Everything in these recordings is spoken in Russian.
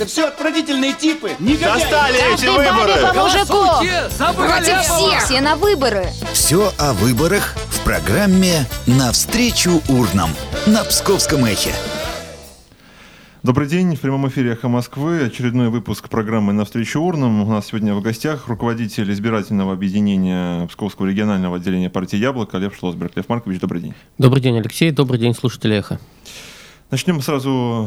Это все отвратительные типы. Негодяи. Достали эти выборы. По мужику. Против всех. Все на выборы. Все о выборах в программе «Навстречу урнам» на Псковском эхе. Добрый день, в прямом эфире «Эхо Москвы», очередной выпуск программы «Навстречу урнам». У нас сегодня в гостях руководитель избирательного объединения Псковского регионального отделения партии «Яблоко» Лев Шлосберг. Лев Маркович, добрый день. Добрый день, Алексей, добрый день, слушатели «Эхо». Начнем сразу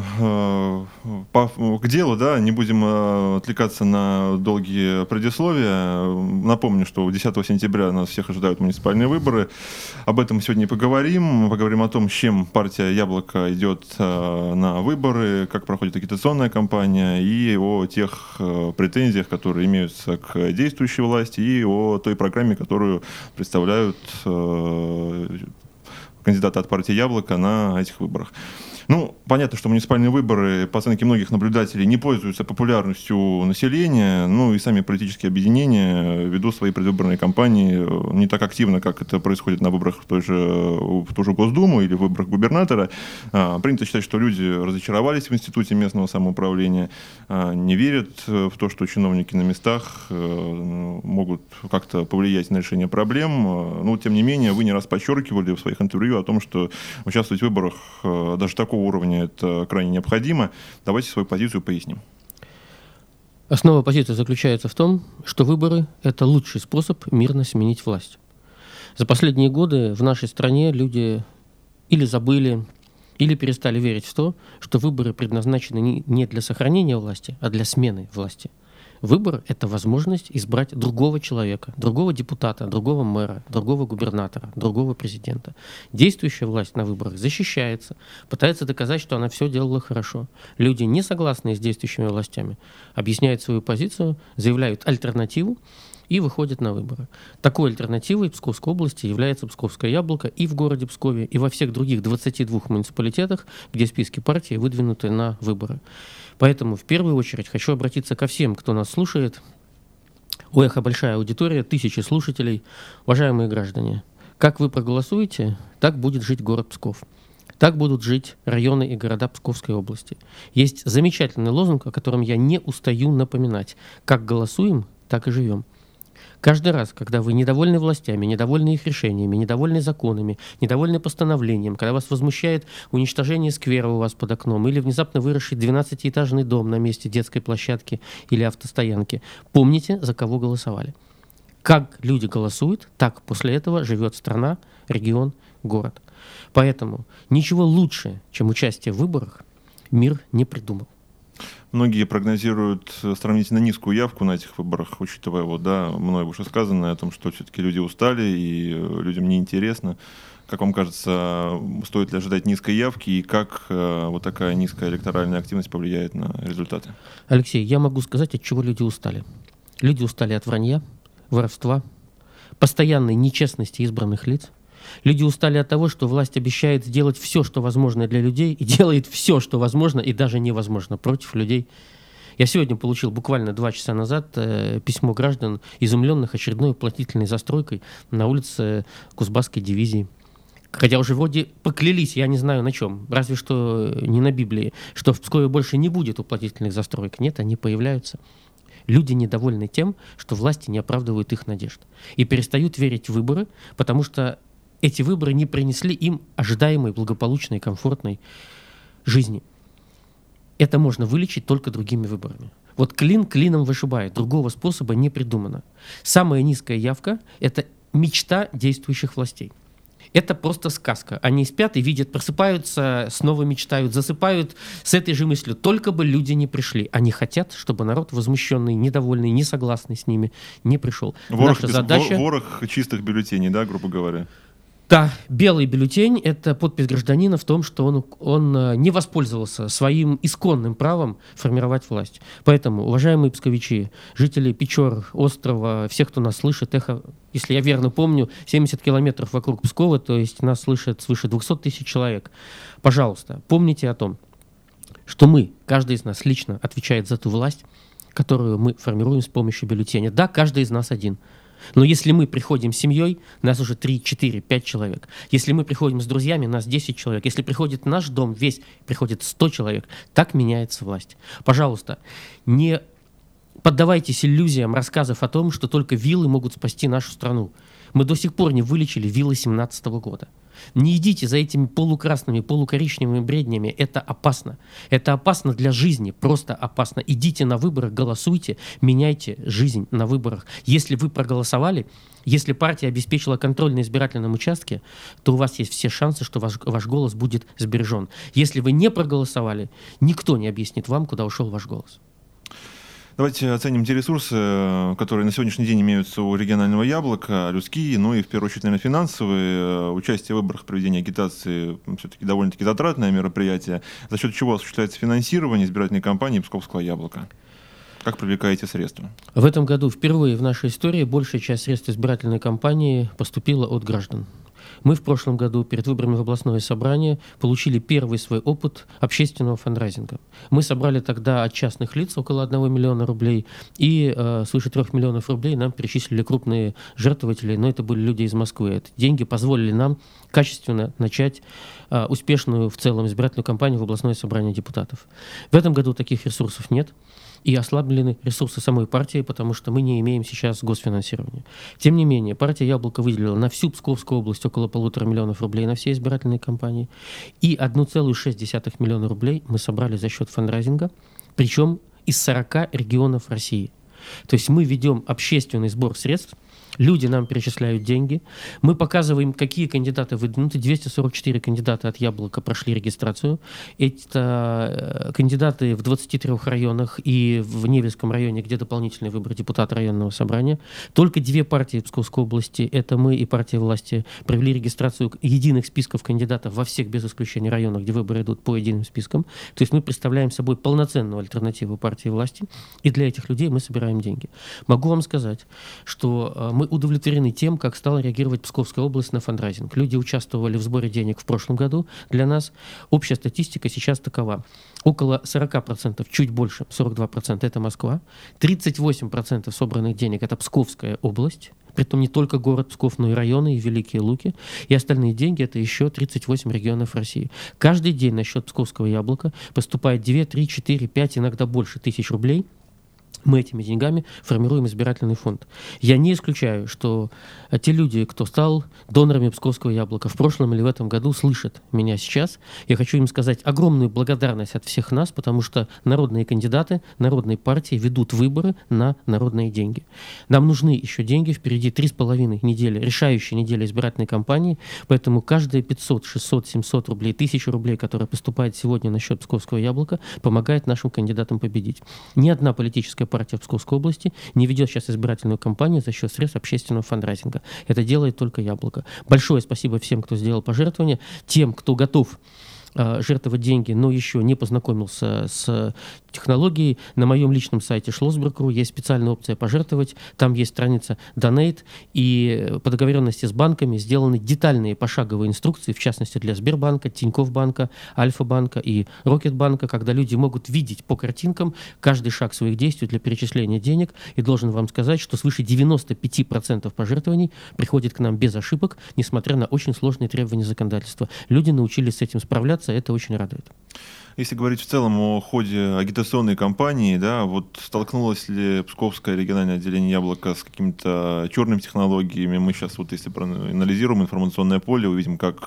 к делу, да, не будем отвлекаться на долгие предисловия. Напомню, что 10 сентября нас всех ожидают муниципальные выборы. Об этом сегодня и поговорим. Поговорим о том, с чем партия «Яблоко» идет на выборы, как проходит агитационная кампания, и о тех претензиях, которые имеются к действующей власти, и о той программе, которую представляют кандидаты от партии «Яблоко» на этих выборах. Ну, понятно, что муниципальные выборы, по оценке многих наблюдателей, не пользуются популярностью населения, ну и сами политические объединения ведут свои предвыборные кампании не так активно, как это происходит на выборах в ту же Госдуму или в выборах губернатора. Принято считать, что люди разочаровались в институте местного самоуправления, не верят в то, что чиновники на местах могут как-то повлиять на решение проблем. Но, тем не менее, вы не раз подчеркивали в своих интервью о том, что участвовать в выборах даже такого уровня это крайне необходимо. Давайте свою позицию поясним. Основа позиции заключается в том, что выборы – это лучший способ мирно сменить власть. За последние годы в нашей стране люди или забыли, или перестали верить в то, что выборы предназначены не для сохранения власти, а для смены власти. Выбор – это возможность избрать другого человека, другого депутата, другого мэра, другого губернатора, другого президента. Действующая власть на выборах защищается, пытается доказать, что она все делала хорошо. Люди, не согласные с действующими властями, объясняют свою позицию, заявляют альтернативу и выходят на выборы. Такой альтернативой Псковской области является Псковское яблоко и в городе Пскове, и во всех других 22 муниципалитетах, где списки партий выдвинуты на выборы. Поэтому в первую очередь хочу обратиться ко всем, кто нас слушает. У «Эхо» большая аудитория, тысячи слушателей. Уважаемые граждане, как вы проголосуете, так будет жить город Псков. Так будут жить районы и города Псковской области. Есть замечательный лозунг, о котором я не устаю напоминать. Как голосуем, так и живем. Каждый раз, когда вы недовольны властями, недовольны их решениями, недовольны законами, недовольны постановлением, когда вас возмущает уничтожение сквера у вас под окном или внезапно выросший 12-этажный дом на месте детской площадки или автостоянки, помните, за кого голосовали. Как люди голосуют, так после этого живет страна, регион, город. Поэтому ничего лучше, чем участие в выборах, мир не придумал. Многие прогнозируют сравнительно низкую явку на этих выборах, учитывая мной вышесказанное о том, что все-таки люди устали и людям неинтересно. Как вам кажется, стоит ли ожидать низкой явки и как вот такая низкая электоральная активность повлияет на результаты? Алексей, я могу сказать, от чего люди устали. Люди устали от вранья, воровства, постоянной нечестности избранных лиц. Люди устали от того, что власть обещает сделать все, что возможно для людей, и делает все, что возможно и даже невозможно против людей. Я сегодня получил буквально 2 часа назад письмо граждан, изумленных очередной уплотнительной застройкой на улице Кузбасской дивизии. Хотя уже вроде поклялись, я не знаю на чем, разве что не на Библии, что в Пскове больше не будет уплотнительных застроек. Нет, они появляются. Люди недовольны тем, что власти не оправдывают их надежд. И перестают верить в выборы, потому что эти выборы не принесли им ожидаемой, благополучной, комфортной жизни. Это можно вылечить только другими выборами. Вот клин клином вышибает, другого способа не придумано. Самая низкая явка – это мечта действующих властей. Это просто сказка. Они спят и видят, просыпаются, снова мечтают, засыпают с этой же мыслью. Только бы люди не пришли. Они хотят, чтобы народ возмущенный, недовольный, не согласный с ними не пришел. Наша задача... Ворох чистых бюллетеней, да, грубо говоря? Да, белый бюллетень – это подпись гражданина в том, что он не воспользовался своим исконным правом формировать власть. Поэтому, уважаемые псковичи, жители Печор, острова, всех, кто нас слышит, эхо, если я верно помню, 70 километров вокруг Пскова, то есть нас слышит свыше 200 тысяч человек. Пожалуйста, помните о том, что мы, каждый из нас лично отвечает за ту власть, которую мы формируем с помощью бюллетеня. Да, каждый из нас один. Но если мы приходим с семьей, нас уже 3, 4, 5 человек. Если мы приходим с друзьями, нас 10 человек. Если приходит наш дом весь, приходит 100 человек. Так меняется власть. Пожалуйста, не поддавайтесь иллюзиям рассказов о том, что только виллы могут спасти нашу страну. Мы до сих пор не вылечили виллы 17 года. Не идите за этими полукрасными, полукоричневыми бреднями. Это опасно. Это опасно для жизни. Просто опасно. Идите на выборы, голосуйте, меняйте жизнь на выборах. Если вы проголосовали, если партия обеспечила контроль на избирательном участке, то у вас есть все шансы, что ваш голос будет сбережен. Если вы не проголосовали, никто не объяснит вам, куда ушел ваш голос. Давайте оценим те ресурсы, которые на сегодняшний день имеются у регионального яблока, людские, ну и в первую очередь, наверное, финансовые. Участие в выборах, проведение агитации все-таки довольно-таки затратное мероприятие. За счет чего осуществляется финансирование избирательной кампании Псковского яблока? Как привлекаете средства? В этом году впервые в нашей истории большая часть средств избирательной кампании поступила от граждан. Мы в прошлом году перед выборами в областное собрание получили первый свой опыт общественного фандрайзинга. Мы собрали тогда от частных лиц около 1 миллиона рублей, и свыше 3 миллионов рублей нам перечислили крупные жертвователи, но это были люди из Москвы. Эти деньги позволили нам качественно начать успешную в целом избирательную кампанию в областное собрание депутатов. В этом году таких ресурсов нет. И ослаблены ресурсы самой партии, потому что мы не имеем сейчас госфинансирования. Тем не менее, партия «Яблоко» выделила на всю Псковскую область около 1,5 миллиона рублей на все избирательные кампании. И 1,6 миллиона рублей мы собрали за счет фандрайзинга, причем из 40 регионов России. То есть мы ведем общественный сбор средств, люди нам перечисляют деньги, мы показываем, какие кандидаты выдвинуты. 244 кандидата от «Яблока» прошли регистрацию. Это кандидаты в 23 районах и в Невельском районе, где дополнительный выбор депутата районного собрания. Только 2 партии Псковской области, это мы и партия власти, провели регистрацию единых списков кандидатов во всех, без исключения, районах, где выборы идут по единым спискам. То есть мы представляем собой полноценную альтернативу партии власти, и для этих людей мы собираем деньги. Могу вам сказать, что мы удовлетворены тем, как стала реагировать Псковская область на фандрайзинг. Люди участвовали в сборе денег в прошлом году. Для нас общая статистика сейчас такова. Около 40%, чуть больше, 42% это Москва, 38% собранных денег это Псковская область, притом не только город Псков, но и районы, и Великие Луки, и остальные деньги это еще 38 регионов России. Каждый день на счет Псковского яблока поступает 2, 3, 4, 5, иногда больше тысяч рублей. Мы этими деньгами формируем избирательный фонд. Я не исключаю, что те люди, кто стал донорами Псковского яблока в прошлом или в этом году, слышат меня сейчас. Я хочу им сказать огромную благодарность от всех нас, потому что народные кандидаты, народные партии ведут выборы на народные деньги. Нам нужны еще деньги, впереди 3,5 недели, решающая неделя избирательной кампании, поэтому каждые 500, 600, 700 рублей, 1000 рублей, которые поступают сегодня на счет Псковского яблока, помогает нашим кандидатам победить. Ни одна политическая партия в Псковской области не ведет сейчас избирательную кампанию за счет средств общественного фандрайзинга. Это делает только «Яблоко». Большое спасибо всем, кто сделал пожертвования, тем, кто готов жертвовать деньги, но еще не познакомился с технологией. На моем личном сайте Schlossberg.ru есть специальная опция «Пожертвовать». Там есть страница «Donate», и по договоренности с банками сделаны детальные пошаговые инструкции, в частности для Сбербанка, Тинькофф банка, Альфа-банка и Рокетбанка, когда люди могут видеть по картинкам каждый шаг своих действий для перечисления денег. И должен вам сказать, что свыше 95% пожертвований приходит к нам без ошибок, несмотря на очень сложные требования законодательства. Люди научились с этим справляться, это очень радует. Если говорить в целом о ходе агитационной кампании, да, вот столкнулось ли Псковское региональное отделение «Яблоко» с какими-то черными технологиями? Мы сейчас, вот если проанализируем информационное поле, увидим, как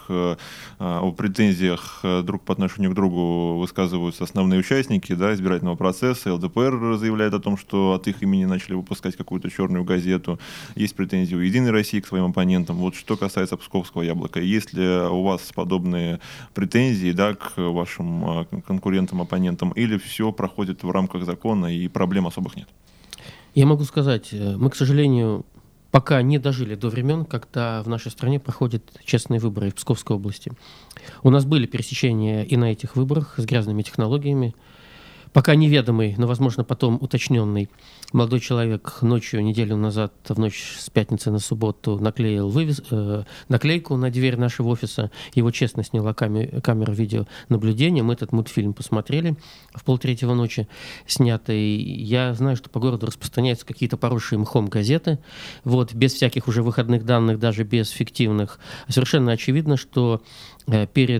о претензиях друг по отношению к другу высказываются основные участники, да, избирательного процесса. ЛДПР заявляет о том, что от их имени начали выпускать какую-то черную газету. Есть претензии у «Единой России» к своим оппонентам. Вот что касается Псковского «Яблока». Есть ли у вас подобные претензии, да, к вашим конкурентам, оппонентам, или все проходит в рамках закона и проблем особых нет? Я могу сказать, мы, к сожалению, пока не дожили до времен, когда в нашей стране проходят честные выборы в Псковской области. У нас были пересечения и на этих выборах с грязными технологиями. Пока неведомый, но, возможно, потом уточненный молодой человек ночью, неделю назад, в ночь с пятницы на субботу, наклеил наклейку на дверь нашего офиса. Его честно сняла камера видеонаблюдения. Мы этот мультфильм посмотрели в 2:30 ночи, снятый. Я знаю, что по городу распространяются какие-то поросшие мхом газеты, вот, без всяких уже выходных данных, даже без фиктивных. Совершенно очевидно, что перед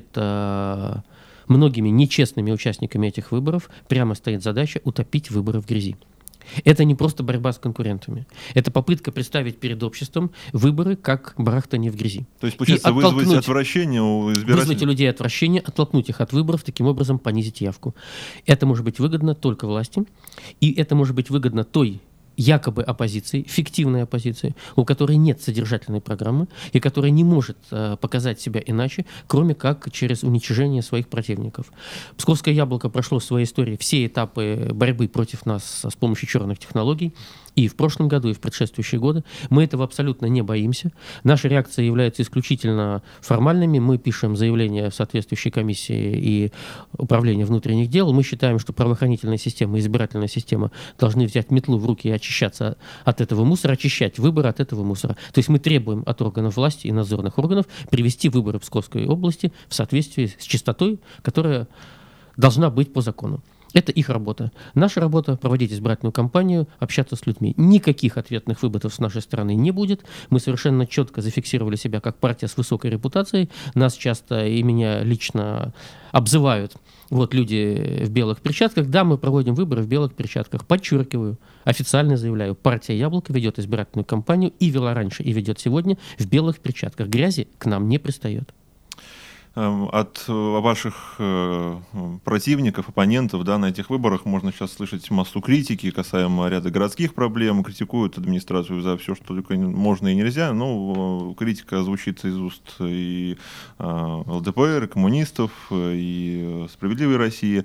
многими нечестными участниками этих выборов прямо стоит задача утопить выборы в грязи. Это не просто борьба с конкурентами. Это попытка представить перед обществом выборы как барахтание в грязи. То есть, получается, вызвать отвращение у избирателей? Вызвать у людей отвращение, оттолкнуть их от выборов, таким образом понизить явку. Это может быть выгодно только власти, и это может быть выгодно той якобы оппозиции, фиктивной оппозиции, у которой нет содержательной программы и которая не может показать себя иначе, кроме как через уничтожение своих противников. Псковское яблоко прошло в своей истории все этапы борьбы против нас с помощью черных технологий. И в прошлом году, и в предшествующие годы. Мы этого абсолютно не боимся. Наши реакции являются исключительно формальными. Мы пишем заявление в соответствующей комиссии и управления внутренних дел. Мы считаем, что правоохранительная система и избирательная система должны взять метлу в руки и очищаться от этого мусора, очищать выборы от этого мусора. То есть мы требуем от органов власти и надзорных органов привести выборы в Псковской области в соответствии с чистотой, которая должна быть по закону. Это их работа. Наша работа — проводить избирательную кампанию, общаться с людьми. Никаких ответных выпадов с нашей стороны не будет. Мы совершенно четко зафиксировали себя как партия с высокой репутацией. Нас часто и меня лично обзывают люди в белых перчатках. Да, мы проводим выборы в белых перчатках. Подчеркиваю, официально заявляю, партия «Яблоко» ведет избирательную кампанию и вела раньше, и ведет сегодня в белых перчатках. Грязи к нам не пристает. От ваших противников, оппонентов, да, на этих выборах можно сейчас слышать массу критики касаемо ряда городских проблем. Критикуют администрацию за все, что только можно и нельзя. Но критика звучит из уст и ЛДПР, и коммунистов, и «Справедливой России».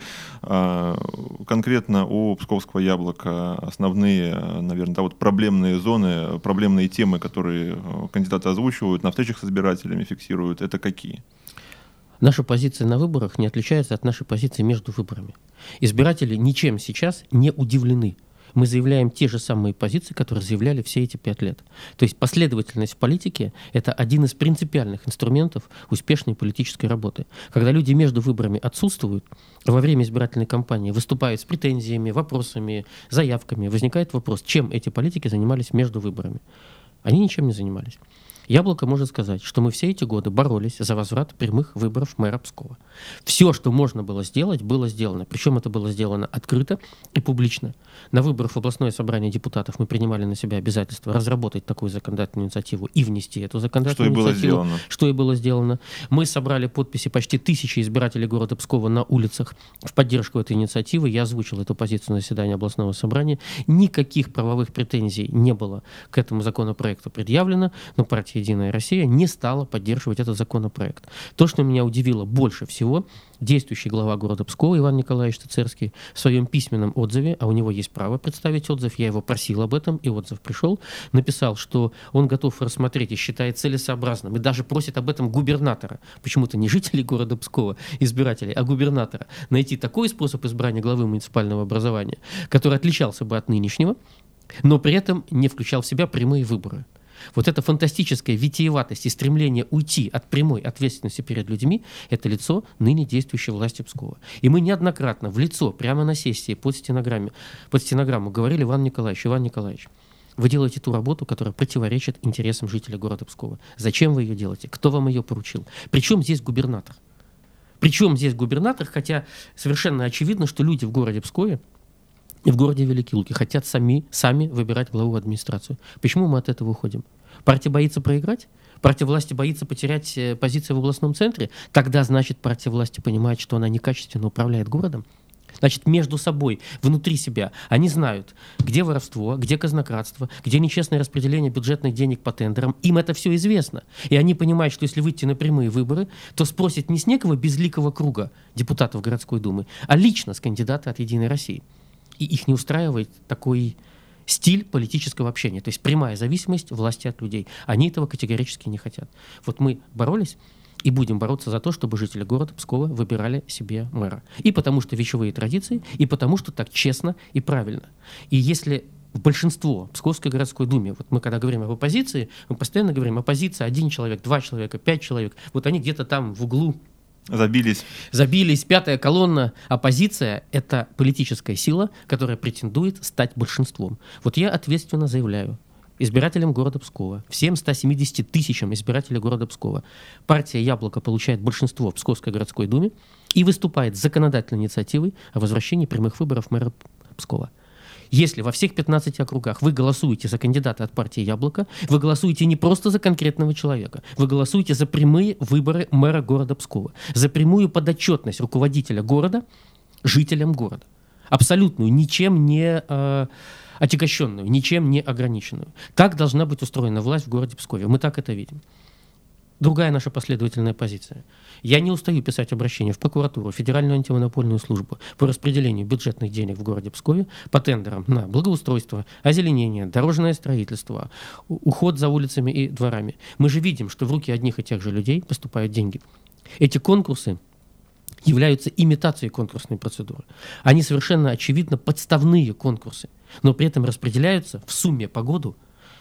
Конкретно у Псковского яблока основные, наверное, проблемные зоны, проблемные темы, которые кандидаты озвучивают, на встречах с избирателями фиксируют, это какие? Наша позиция на выборах не отличается от нашей позиции между выборами. Избиратели ничем сейчас не удивлены. Мы заявляем те же самые позиции, которые заявляли все эти 5 лет. То есть последовательность в политике — это один из принципиальных инструментов успешной политической работы. Когда люди между выборами отсутствуют, во время избирательной кампании выступают с претензиями, вопросами, заявками, возникает вопрос, чем эти политики занимались между выборами. Они ничем не занимались. Яблоко может сказать, что мы все эти годы боролись за возврат прямых выборов мэра Пскова. Все, что можно было сделать, было сделано. Причем это было сделано открыто и публично. На выборах в областное собрание депутатов мы принимали на себя обязательство разработать такую законодательную инициативу и внести эту законодательную инициативу. Что и было сделано. Мы собрали подписи почти 1000 избирателей города Пскова на улицах в поддержку этой инициативы. Я озвучил эту позицию на заседании областного собрания. Никаких правовых претензий не было к этому законопроекту предъявлено, но партия «Единая Россия» не стала поддерживать этот законопроект. То, что меня удивило больше всего, действующий глава города Пскова Иван Николаевич Тыцерский в своем письменном отзыве, а у него есть право представить отзыв, я его просил об этом, и отзыв пришел, написал, что он готов рассмотреть и считает целесообразным, и даже просит об этом губернатора, почему-то не жителей города Пскова, избирателей, а губернатора, найти такой способ избрания главы муниципального образования, который отличался бы от нынешнего, но при этом не включал в себя прямые выборы. Вот эта фантастическая витиеватость и стремление уйти от прямой ответственности перед людьми — это лицо ныне действующей власти Пскова. И мы неоднократно в лицо, прямо на сессии, под стенограмму говорили: Иван Николаевич, вы делаете ту работу, которая противоречит интересам жителей города Пскова. Зачем вы ее делаете? Кто вам ее поручил? Причем здесь губернатор? Хотя совершенно очевидно, что люди в городе Пскове и в городе Великие Луки хотят сами выбирать главу администрации. Почему мы от этого уходим? Партия боится проиграть? Партия власти боится потерять позиции в областном центре? Тогда, значит, партия власти понимает, что она некачественно управляет городом? Значит, между собой, внутри себя, они знают, где воровство, где казнократство, где нечестное распределение бюджетных денег по тендерам. Им это все известно. И они понимают, что если выйти на прямые выборы, то спросят не с некого безликого круга депутатов городской думы, а лично с кандидата от «Единой России». И их не устраивает такой стиль политического общения, то есть прямая зависимость власти от людей. Они этого категорически не хотят. Вот мы боролись, и будем бороться за то, чтобы жители города Пскова выбирали себе мэра. И потому что вечевые традиции, и потому что так честно и правильно. И если большинство в Псковской городской думе, вот мы когда говорим об оппозиции, мы постоянно говорим: оппозиция 1 человек, 2 человека, 5 человек, вот они где-то там в углу забились, 5-я колонна. Оппозиция — это политическая сила, которая претендует стать большинством. Вот я ответственно заявляю избирателям города Пскова, всем 170 тысячам избирателей города Пскова: партия «Яблоко» получает большинство в Псковской городской думе и выступает с законодательной инициативой о возвращении прямых выборов мэра Пскова. Если во всех 15 округах вы голосуете за кандидата от партии «Яблоко», вы голосуете не просто за конкретного человека, вы голосуете за прямые выборы мэра города Пскова, за прямую подотчетность руководителя города жителям города. Абсолютную, ничем не отягощенную, ничем не ограниченную. Так должна быть устроена власть в городе Пскове. Мы так это видим. Другая наша последовательная позиция. Я не устаю писать обращения в прокуратуру, Федеральную антимонопольную службу по распределению бюджетных денег в городе Пскове по тендерам на благоустройство, озеленение, дорожное строительство, уход за улицами и дворами. Мы же видим, что в руки одних и тех же людей поступают деньги. Эти конкурсы являются имитацией конкурсной процедуры. Они совершенно очевидно подставные конкурсы, но при этом распределяются в сумме по году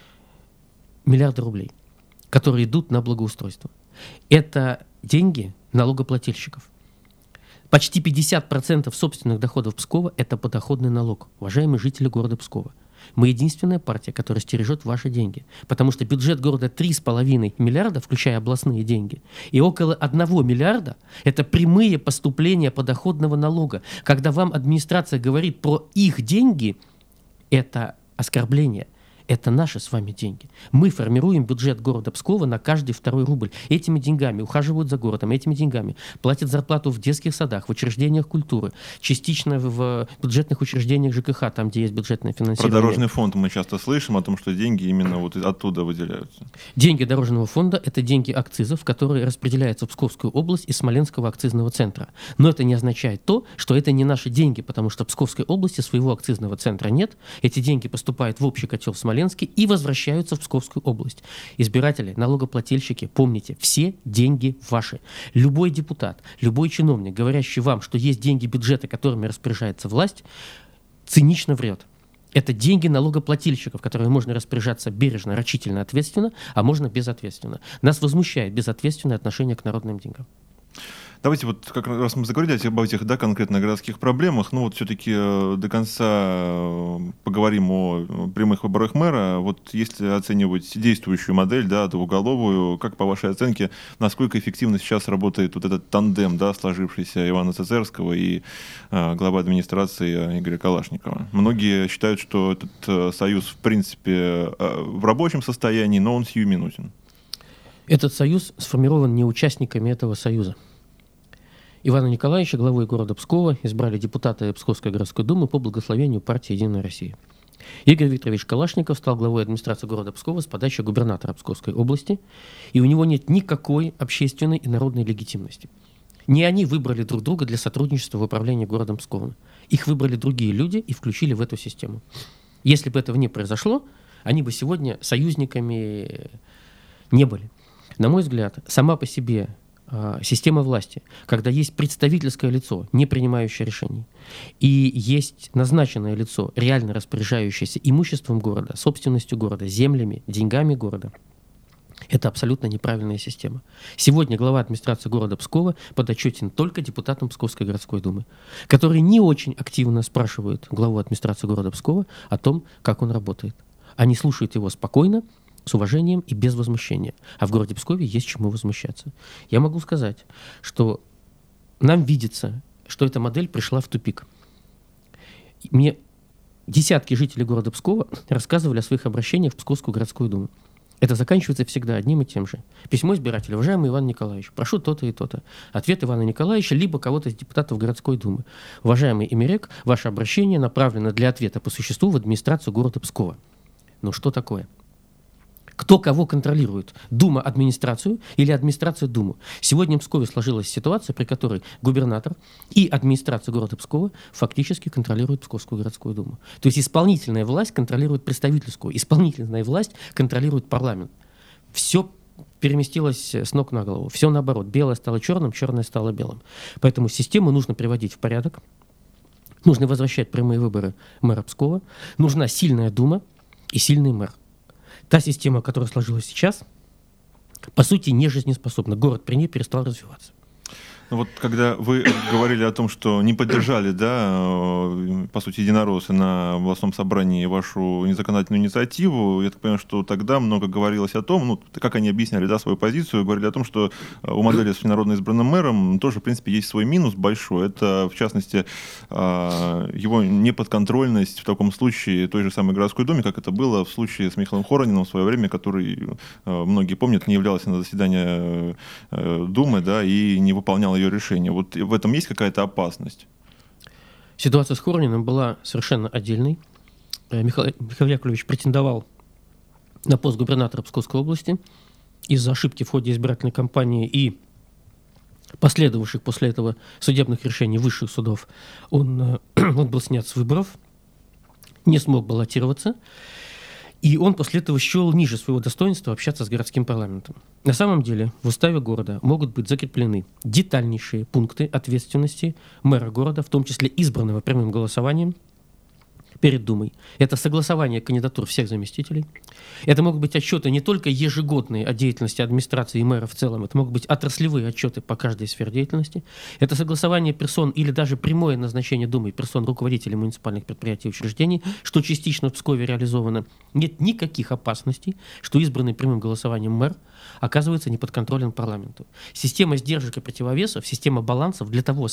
миллиарды рублей, которые идут на благоустройство. Это деньги налогоплательщиков. Почти 50% собственных доходов Пскова – это подоходный налог. Уважаемые жители города Пскова, мы единственная партия, которая стережет ваши деньги, потому что бюджет города 3,5 миллиарда, включая областные деньги, и около 1 миллиарда – это прямые поступления подоходного налога. Когда вам администрация говорит про их деньги, это оскорбление. Это наши с вами деньги. Мы формируем бюджет города Пскова на каждый 2-й рубль. Этими деньгами ухаживают за городом, этими деньгами платят зарплату в детских садах, в учреждениях культуры, частично в бюджетных учреждениях ЖКХ, там, где есть бюджетное финансирование. Про дорожный фонд мы часто слышим о том, что деньги именно вот оттуда выделяются. Деньги дорожного фонда – это деньги акцизов, которые распределяются в Псковскую область из Смоленского акцизного центра. Но это не означает то, что это не наши деньги, потому что в Псковской области своего акцизного центра нет. Эти деньги поступают в общий котел в Смоленске и возвращаются в Псковскую область. Избиратели, налогоплательщики, помните, все деньги ваши. Любой депутат, любой чиновник, говорящий вам, что есть деньги бюджета, которыми распоряжается власть, цинично врет. Это деньги налогоплательщиков, которыми можно распоряжаться бережно, рачительно, ответственно, а можно безответственно. Нас возмущает безответственное отношение к народным деньгам. Давайте вот как раз мы заговорили об этих, да, конкретно городских проблемах, но вот все-таки до конца поговорим о прямых выборах мэра. Вот если оценивать действующую модель, да, двуголовую, как по вашей оценке, насколько эффективно сейчас работает вот этот тандем, да, сложившийся Ивана Цезерского и глава администрации Игоря Калашникова? Многие считают, что этот союз в принципе в рабочем состоянии, но он сиюминутен. Этот союз сформирован не участниками этого союза. Ивана Николаевича, главой города Пскова, избрали депутаты Псковской городской думы по благословению партии «Единая Россия». Игорь Викторович Калашников стал главой администрации города Пскова с подачи губернатора Псковской области, и у него нет никакой общественной и народной легитимности. Не они выбрали друг друга для сотрудничества в управлении городом Псковом. Их выбрали другие люди и включили в эту систему. Если бы этого не произошло, они бы сегодня союзниками не были. На мой взгляд, сама по себе система власти, когда есть представительское лицо, не принимающее решений, и есть назначенное лицо, реально распоряжающееся имуществом города, собственностью города, землями, деньгами города, это абсолютно неправильная система. Сегодня глава администрации города Пскова подотчетен только депутатам Псковской городской думы, которые не очень активно спрашивают главу администрации города Пскова о том, как он работает. Они слушают его спокойно, с уважением и без возмущения. А в городе Пскове есть чему возмущаться. Я могу сказать, что нам видится, что эта модель пришла в тупик. Мне десятки жителей города Пскова рассказывали о своих обращениях в Псковскую городскую думу. Это заканчивается всегда одним и тем же. Письмо избирателя: уважаемый Иван Николаевич, прошу то-то и то-то. Ответ Ивана Николаевича либо кого-то из депутатов городской думы: уважаемый Эмирек, ваше обращение направлено для ответа по существу в администрацию города Пскова. Ну что такое? Кто кого контролирует? Дума администрацию или администрация Думу? Сегодня в Пскове сложилась ситуация, при которой губернатор и администрация города Пскова фактически контролируют Псковскую городскую думу. То есть исполнительная власть контролирует представительскую, исполнительная власть контролирует парламент. Все переместилось с ног на голову. Все наоборот. Белое стало черным, черное стало белым. Поэтому систему нужно приводить в порядок. Нужно возвращать прямые выборы мэра Пскова. Нужна сильная дума и сильный мэр. Та система, которая сложилась сейчас, по сути, не жизнеспособна. Город при ней перестал развиваться. Ну вот когда вы говорили о том, что не поддержали, да, по сути, единороссы на областном собрании вашу незаконодательную инициативу, я так понимаю, что тогда много говорилось о том, ну, как они объясняли, да, свою позицию, говорили о том, что у модели с всенародно избранным мэром тоже, в принципе, есть свой минус большой. Это, в частности, его неподконтрольность в таком случае той же самой городской думе, как это было в случае с Михаилом Хорониным в свое время, который, многие помнят, не являлся на заседание Думы, да, и не выполнял ее решение. Вот в этом есть какая-то опасность? Ситуация с Хорониным была совершенно отдельной. Михаил Яковлевич претендовал на пост губернатора Псковской области. Из-за ошибки в ходе избирательной кампании и последовавших после этого судебных решений высших судов он был снят с выборов, не смог баллотироваться. И он после этого счел ниже своего достоинства общаться с городским парламентом. На самом деле в уставе города могут быть закреплены детальнейшие пункты ответственности мэра города, в том числе избранного прямым голосованием перед Думой. Это согласование кандидатур всех заместителей. Это могут быть отчеты не только ежегодные о деятельности администрации и мэра в целом, это могут быть отраслевые отчеты по каждой сфере деятельности. Это согласование персон или даже прямое назначение Думы персон руководителей муниципальных предприятий и учреждений, что частично в Пскове реализовано. Нет никаких опасностей, что избранный прямым голосованием мэр оказывается неподконтролен парламенту. Система сдержек и противовесов, система балансов для того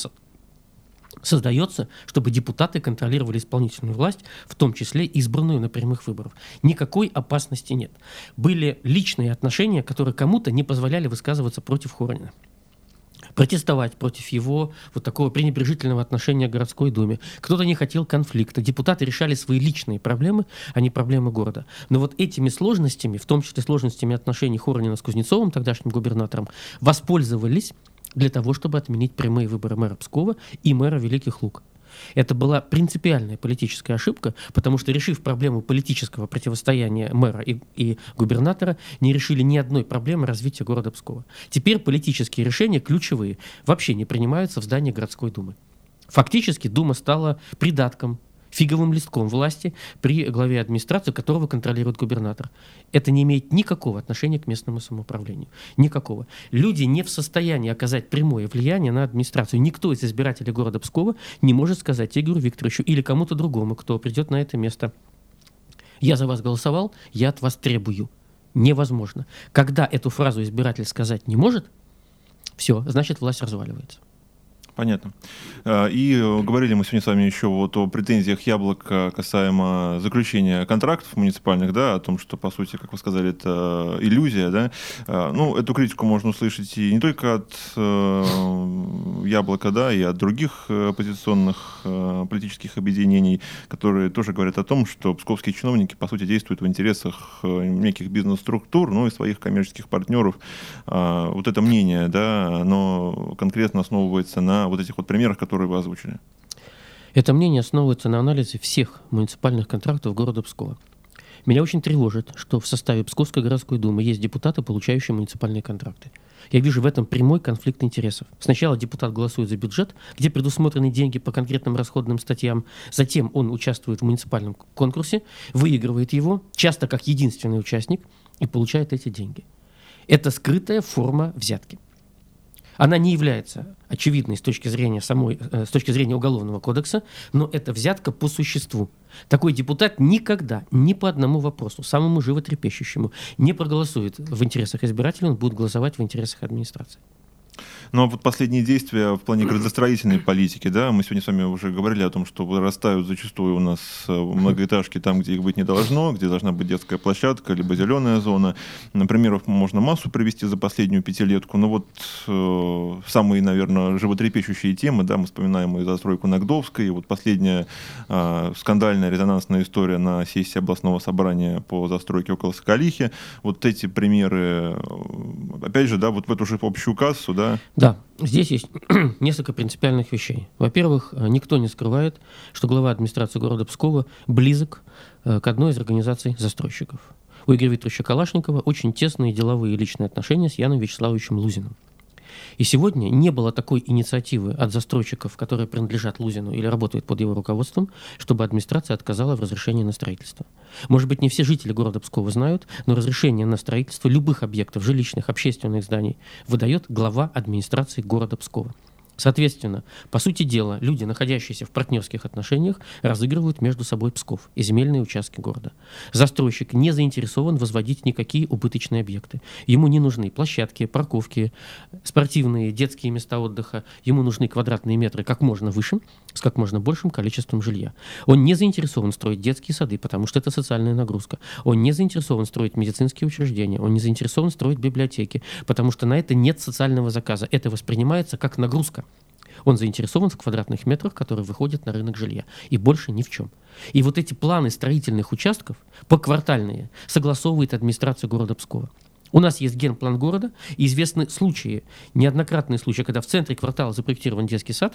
создается, чтобы депутаты контролировали исполнительную власть, в том числе избранную на прямых выборах. Никакой опасности нет. Были личные отношения, которые кому-то не позволяли высказываться против Хоронина, протестовать против его вот такого пренебрежительного отношения к городской думе. Кто-то не хотел конфликта. Депутаты решали свои личные проблемы, а не проблемы города. Но вот этими сложностями, в том числе сложностями отношений Хоронина с Кузнецовым, тогдашним губернатором, воспользовались для того, чтобы отменить прямые выборы мэра Пскова и мэра Великих Луг. Это была принципиальная политическая ошибка, потому что, решив проблему политического противостояния мэра и губернатора, не решили ни одной проблемы развития города Пскова. Теперь политические решения, ключевые, вообще не принимаются в здании городской думы. Фактически Дума стала придатком, фиговым листком власти при главе администрации, которого контролирует губернатор. Это не имеет никакого отношения к местному самоуправлению. Никакого. Люди не в состоянии оказать прямое влияние на администрацию. Никто из избирателей города Пскова не может сказать Игорю Викторовичу или кому-то другому, кто придет на это место: «Я за вас голосовал, я от вас требую». Невозможно. Когда эту фразу избиратель сказать не может, все, значит, власть разваливается. Понятно. И говорили мы сегодня с вами еще вот о претензиях Яблока касаемо заключения контрактов муниципальных, да, о том, что, по сути, как вы сказали, это иллюзия, да. Ну, эту критику можно услышать и не только от Яблока, да, и от других оппозиционных политических объединений, которые тоже говорят о том, что псковские чиновники, по сути, действуют в интересах неких бизнес-структур, ну и своих коммерческих партнеров. Вот это мнение, да, оно конкретно основывается на вот этих вот примерах, которые вы озвучили. Это мнение основывается на анализе всех муниципальных контрактов города Пскова. Меня очень тревожит, что в составе Псковской городской думы есть депутаты, получающие муниципальные контракты. Я вижу в этом прямой конфликт интересов. Сначала депутат голосует за бюджет, где предусмотрены деньги по конкретным расходным статьям. Затем он участвует в муниципальном конкурсе, выигрывает его, часто как единственный участник, и получает эти деньги. Это скрытая форма взятки. Она не является очевидной с точки зрения Уголовного кодекса, но это взятка по существу. Такой депутат никогда ни по одному вопросу, самому животрепещущему, не проголосует в интересах избирателей, он будет голосовать в интересах администрации. Ну а вот последние действия в плане градостроительной политики, да, мы сегодня с вами уже говорили о том, что вырастают зачастую у нас многоэтажки там, где их быть не должно, где должна быть детская площадка, либо зеленая зона. Примеров можно массу привести за последнюю пятилетку, но вот самые, наверное, животрепещущие темы, да, мы вспоминаем и застройку на Гдовской, и вот последняя скандальная резонансная история на сессии областного собрания по застройке около Соколихи. Вот эти примеры, опять же, да, вот в эту же общую кассу, да. Да, здесь есть несколько принципиальных вещей. Во-первых, никто не скрывает, что глава администрации города Пскова близок к одной из организаций застройщиков. У Игоря Викторовича Калашникова очень тесные деловые и личные отношения с Яном Вячеславовичем Лузиным. И сегодня не было такой инициативы от застройщиков, которые принадлежат Лузину или работают под его руководством, чтобы администрация отказала в разрешении на строительство. Может быть, не все жители города Пскова знают, но разрешение на строительство любых объектов, жилищных, общественных зданий, выдает глава администрации города Пскова. Соответственно, по сути дела, люди, находящиеся в партнерских отношениях, разыгрывают между собой Псков и земельные участки города. Застройщик не заинтересован возводить никакие убыточные объекты. Ему не нужны площадки, парковки, спортивные, детские места отдыха. Ему нужны квадратные метры как можно выше, с как можно большим количеством жилья. Он не заинтересован строить детские сады, потому что это социальная нагрузка. Он не заинтересован строить медицинские учреждения. Он не заинтересован строить библиотеки, потому что на это нет социального заказа. Это воспринимается как нагрузка. Он заинтересован в квадратных метрах, которые выходят на рынок жилья. И больше ни в чем. И вот эти планы строительных участков, поквартальные, согласовывает администрация города Пскова. У нас есть генплан города, и известны случаи, неоднократные случаи, когда в центре квартала запроектирован детский сад,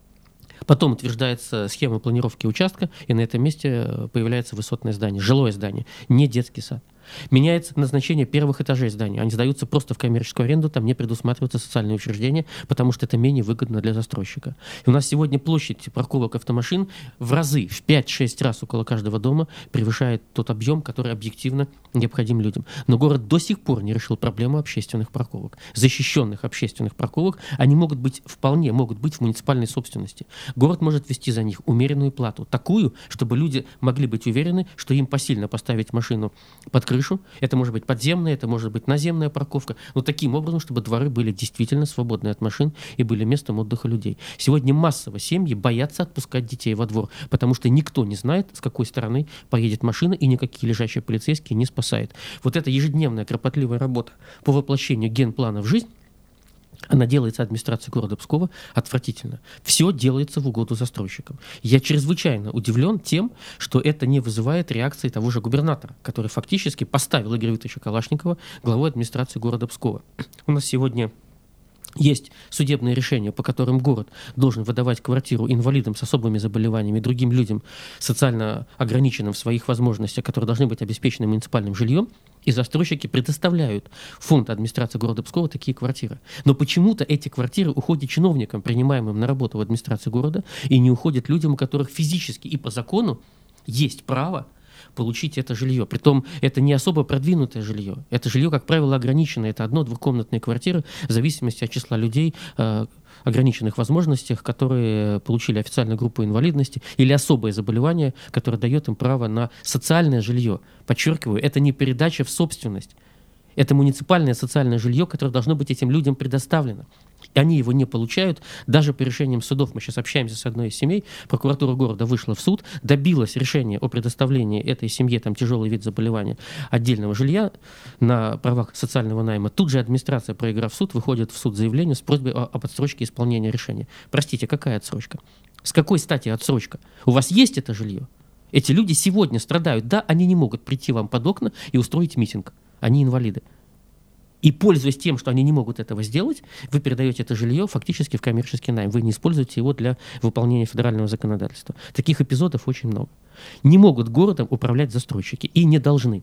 потом утверждается схема планировки участка, и на этом месте появляется высотное здание, жилое здание, не детский сад. Меняется назначение первых этажей здания. Они сдаются просто в коммерческую аренду, там не предусматриваются социальные учреждения, потому что это менее выгодно для застройщика. И у нас сегодня площадь парковок автомашин в разы, в 5-6 раз около каждого дома превышает тот объем, который объективно необходим людям. Но город до сих пор не решил проблему общественных парковок. Защищенных общественных парковок, они вполне могут быть в муниципальной собственности. Город может ввести за них умеренную плату, такую, чтобы люди могли быть уверены, что им посильно поставить машину под крышу. Это может быть подземная, это может быть наземная парковка, но таким образом, чтобы дворы были действительно свободны от машин и были местом отдыха людей. Сегодня массово семьи боятся отпускать детей во двор, потому что никто не знает, с какой стороны поедет машина, и никакие лежачие полицейские не спасают. Вот эта ежедневная кропотливая работа по воплощению генплана в жизнь, она делается администрацией города Пскова отвратительно. Все делается в угоду застройщикам. Я чрезвычайно удивлен тем, что это не вызывает реакции того же губернатора, который фактически поставил Игоря Викторовича Калашникова главой администрации города Пскова. У нас сегодня есть судебные решения, по которым город должен выдавать квартиру инвалидам с особыми заболеваниями и другим людям, социально ограниченным в своих возможностях, которые должны быть обеспечены муниципальным жильем, и застройщики предоставляют в фонд администрации города Пскова такие квартиры. Но почему-то эти квартиры уходят чиновникам, принимаемым на работу в администрации города, и не уходят людям, у которых физически и по закону есть право получить это жилье. Притом это не особо продвинутое жилье. Это жилье, как правило, ограниченное. Это 1-2-комнатные квартиры в зависимости от числа людей, ограниченных возможностях, которые получили официальную группу инвалидности или особое заболевание, которое дает им право на социальное жилье. Подчеркиваю, это не передача в собственность. Это муниципальное социальное жилье, которое должно быть этим людям предоставлено. И они его не получают даже по решениям судов. Мы сейчас общаемся с одной из семей. Прокуратура города вышла в суд, добилась решения о предоставлении этой семье, там тяжелый вид заболевания, отдельного жилья на правах социального найма. Тут же администрация, проиграв суд, выходит в суд с заявлением с просьбой об отсрочке исполнения решения. Простите, какая отсрочка? С какой стати отсрочка? У вас есть это жилье? Эти люди сегодня страдают. Да, они не могут прийти вам под окна и устроить митинг. Они инвалиды. И, пользуясь тем, что они не могут этого сделать, вы передаете это жилье фактически в коммерческий найм. Вы не используете его для выполнения федерального законодательства. Таких эпизодов очень много. Не могут городом управлять застройщики и не должны.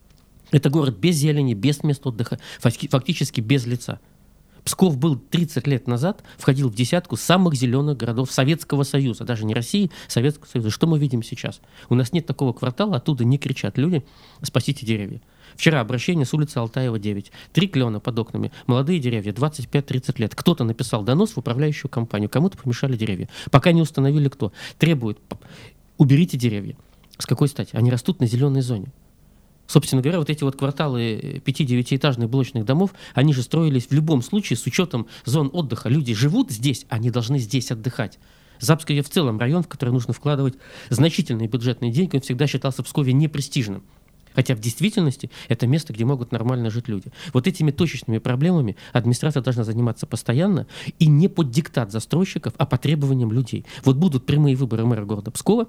Это город без зелени, без мест отдыха, фактически без лица. Псков был 30 лет назад, входил в десятку самых зеленых городов Советского Союза, даже не России, Советского Союза. Что мы видим сейчас? У нас нет такого квартала, оттуда не кричат люди: «Спасите деревья». Вчера обращение с улицы Алтаева, 9. 3 клена под окнами, молодые деревья, 25-30 лет. Кто-то написал донос в управляющую компанию, кому-то помешали деревья. Пока не установили кто. Требует: уберите деревья. С какой стати? Они растут на зеленой зоне. Собственно говоря, вот эти вот кварталы 5-9-этажных блочных домов, они же строились в любом случае с учетом зон отдыха. Люди живут здесь, они должны здесь отдыхать. Запский в целом район, в который нужно вкладывать значительные бюджетные деньги, он всегда считался в Пскове непрестижным. Хотя в действительности это место, где могут нормально жить люди. Вот этими точечными проблемами администрация должна заниматься постоянно и не под диктат застройщиков, а по требованиям людей. Вот будут прямые выборы мэра города Пскова,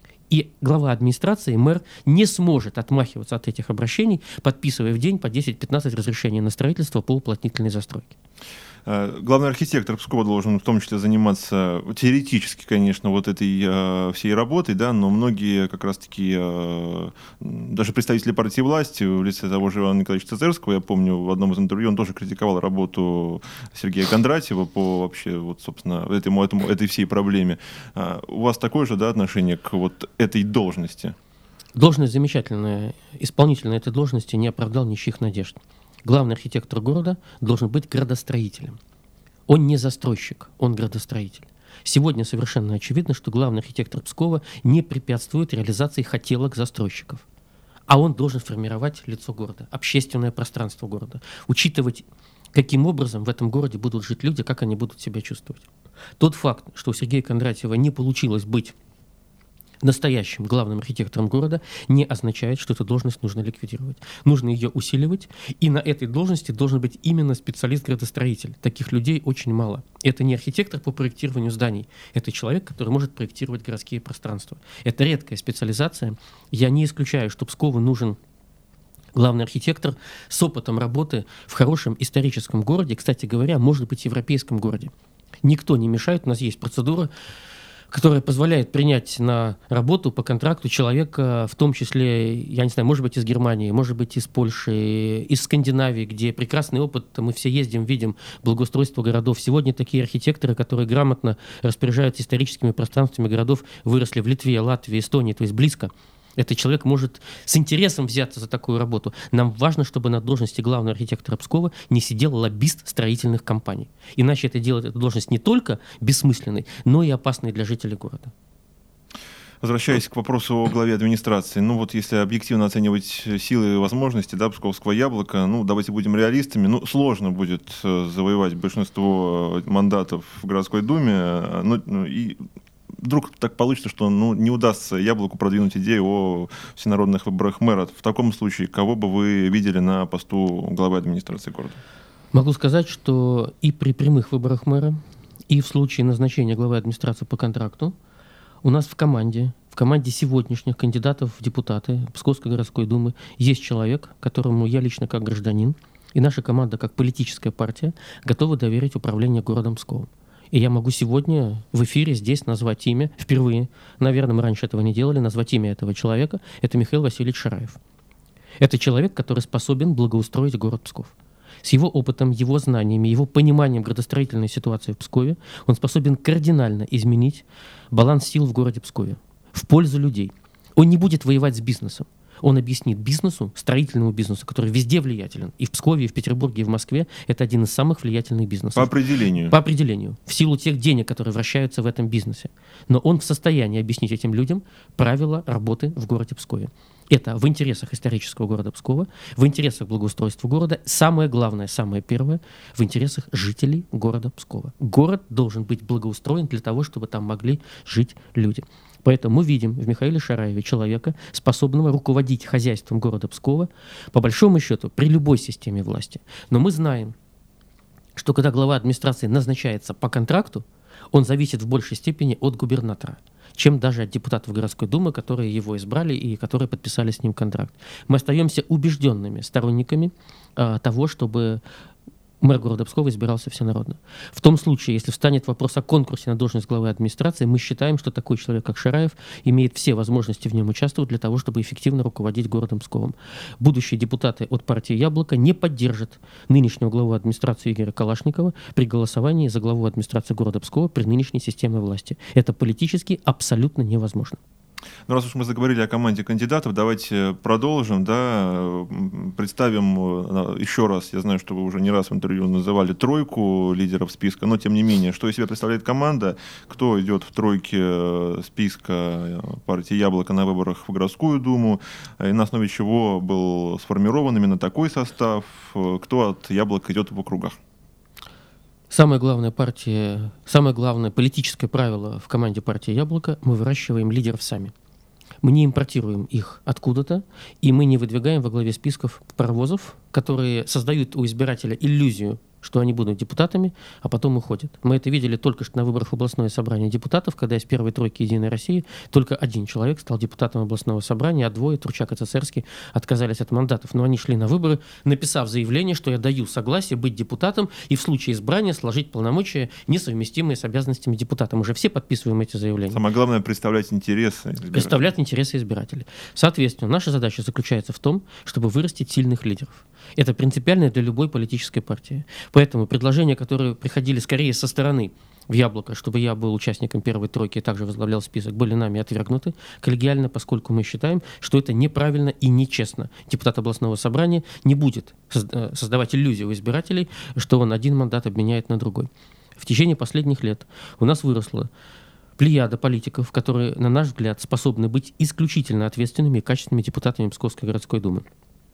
и глава администрации, мэр, не сможет отмахиваться от этих обращений, подписывая в день по 10-15 разрешений на строительство по уплотнительной застройке. Главный архитектор Пскова должен в том числе заниматься теоретически, конечно, вот этой всей работой, да, но многие как раз-таки, даже представители партии власти, в лице того же Ивана Николаевича Цезерского, я помню, в одном из интервью он тоже критиковал работу Сергея Кондратьева по вообще, вот, собственно, этой всей проблеме. У вас такое же, да, отношение к вот этой должности? Должность замечательная. Исполнитель на этой должности не оправдал ничьих надежд. Главный архитектор города должен быть градостроителем. Он не застройщик, он градостроитель. Сегодня совершенно очевидно, что главный архитектор Пскова не препятствует реализации хотелок застройщиков. А он должен формировать лицо города, общественное пространство города, учитывать, каким образом в этом городе будут жить люди, как они будут себя чувствовать. Тот факт, что у Сергея Кондратьева не получилось быть настоящим главным архитектором города, не означает, что эту должность нужно ликвидировать. Нужно ее усиливать, и на этой должности должен быть именно специалист-градостроитель. Таких людей очень мало. Это не архитектор по проектированию зданий, это человек, который может проектировать городские пространства. Это редкая специализация. Я не исключаю, что Пскову нужен главный архитектор с опытом работы в хорошем историческом городе, кстати говоря, может быть, европейском городе. Никто не мешает, у нас есть процедура, которая позволяет принять на работу по контракту человека, в том числе, я не знаю, может быть, из Германии, может быть, из Польши, из Скандинавии, где прекрасный опыт, мы все ездим, видим благоустройство городов. Сегодня такие архитекторы, которые грамотно распоряжаются историческими пространствами городов, выросли в Литве, Латвии, Эстонии, то есть близко. Этот человек может с интересом взяться за такую работу. Нам важно, чтобы на должности главного архитектора Пскова не сидел лоббист строительных компаний. Иначе это делает эту должность не только бессмысленной, но и опасной для жителей города. Возвращаясь к вопросу о главе администрации, ну вот если объективно оценивать силы и возможности, да, Псковского яблока, ну давайте будем реалистами, ну сложно будет завоевать большинство мандатов в городской думе, и вдруг так получится, что не удастся Яблоку продвинуть идею о всенародных выборах мэра. В таком случае, кого бы вы видели на посту главы администрации города? Могу сказать, что и при прямых выборах мэра, и в случае назначения главы администрации по контракту у нас в команде сегодняшних кандидатов в депутаты Псковской городской думы есть человек, которому я лично как гражданин и наша команда как политическая партия готовы доверить управление городом Псковом. И я могу сегодня в эфире здесь назвать имя, впервые, наверное, мы раньше этого не делали, назвать имя этого человека. Это Михаил Васильевич Шараев. Это человек, который способен благоустроить город Псков. С его опытом, его знаниями, его пониманием градостроительной ситуации в Пскове он способен кардинально изменить баланс сил в городе Пскове в пользу людей. Он не будет воевать с бизнесом. Он объяснит бизнесу, строительному бизнесу, который везде влиятелен. И в Пскове, и в Петербурге, и в Москве. Это один из самых влиятельных бизнесов. По определению. По определению. В силу тех денег, которые вращаются в этом бизнесе. Но он в состоянии объяснить этим людям правила работы в городе Пскове. Это в интересах исторического города Пскова, в интересах благоустройства города. Самое главное, самое первое, в интересах жителей города Пскова. Город должен быть благоустроен для того, чтобы там могли жить люди. Поэтому мы видим в Михаиле Шараеве человека, способного руководить хозяйством города Пскова, по большому счету, при любой системе власти. Но мы знаем, что когда глава администрации назначается по контракту, он зависит в большей степени от губернатора, чем даже от депутатов городской думы, которые его избрали и которые подписали с ним контракт. Мы остаемся убежденными сторонниками того, чтобы мэр города Пскова избирался всенародно. В том случае, если встанет вопрос о конкурсе на должность главы администрации, мы считаем, что такой человек, как Шараев, имеет все возможности в нем участвовать для того, чтобы эффективно руководить городом Псковом. Будущие депутаты от партии «Яблоко» не поддержат нынешнего главу администрации Игоря Калашникова при голосовании за главу администрации города Пскова при нынешней системе власти. Это политически абсолютно невозможно. Ну, раз уж мы заговорили о команде кандидатов, давайте продолжим, да, представим еще раз, я знаю, что вы уже не раз в интервью называли тройку лидеров списка, но тем не менее, что из себя представляет команда, кто идет в тройке списка партии «Яблоко» на выборах в городскую думу, и на основе чего был сформирован именно такой состав, кто от «Яблока» идет в округах. Самое главное политическое правило в команде партии «Яблоко» – мы выращиваем лидеров сами. Мы не импортируем их откуда-то, и мы не выдвигаем во главе списков паровозов, которые создают у избирателя иллюзию что они будут депутатами, а потом уходят. Мы это видели только что на выборах в областное собрание депутатов, когда из первой тройки «Единой России» только один человек стал депутатом областного собрания, а двое, Турчак и Цесарский, отказались от мандатов. Но они шли на выборы, написав заявление, что я даю согласие быть депутатом и в случае избрания сложить полномочия, несовместимые с обязанностями депутата. Мы же все подписываем эти заявления. Самое главное — представлять интересы избирателей. Представлять интересы избирателей. Соответственно, наша задача заключается в том, чтобы вырастить сильных лидеров. Это принципиально для любой политической партии. Поэтому предложения, которые приходили скорее со стороны в «Яблоко», чтобы я был участником первой тройки и также возглавлял список, были нами отвергнуты коллегиально, поскольку мы считаем, что это неправильно и нечестно. Депутат областного собрания не будет создавать иллюзию у избирателей, что он один мандат обменяет на другой. В течение последних лет у нас выросла плеяда политиков, которые, на наш взгляд, способны быть исключительно ответственными и качественными депутатами Псковской городской думы.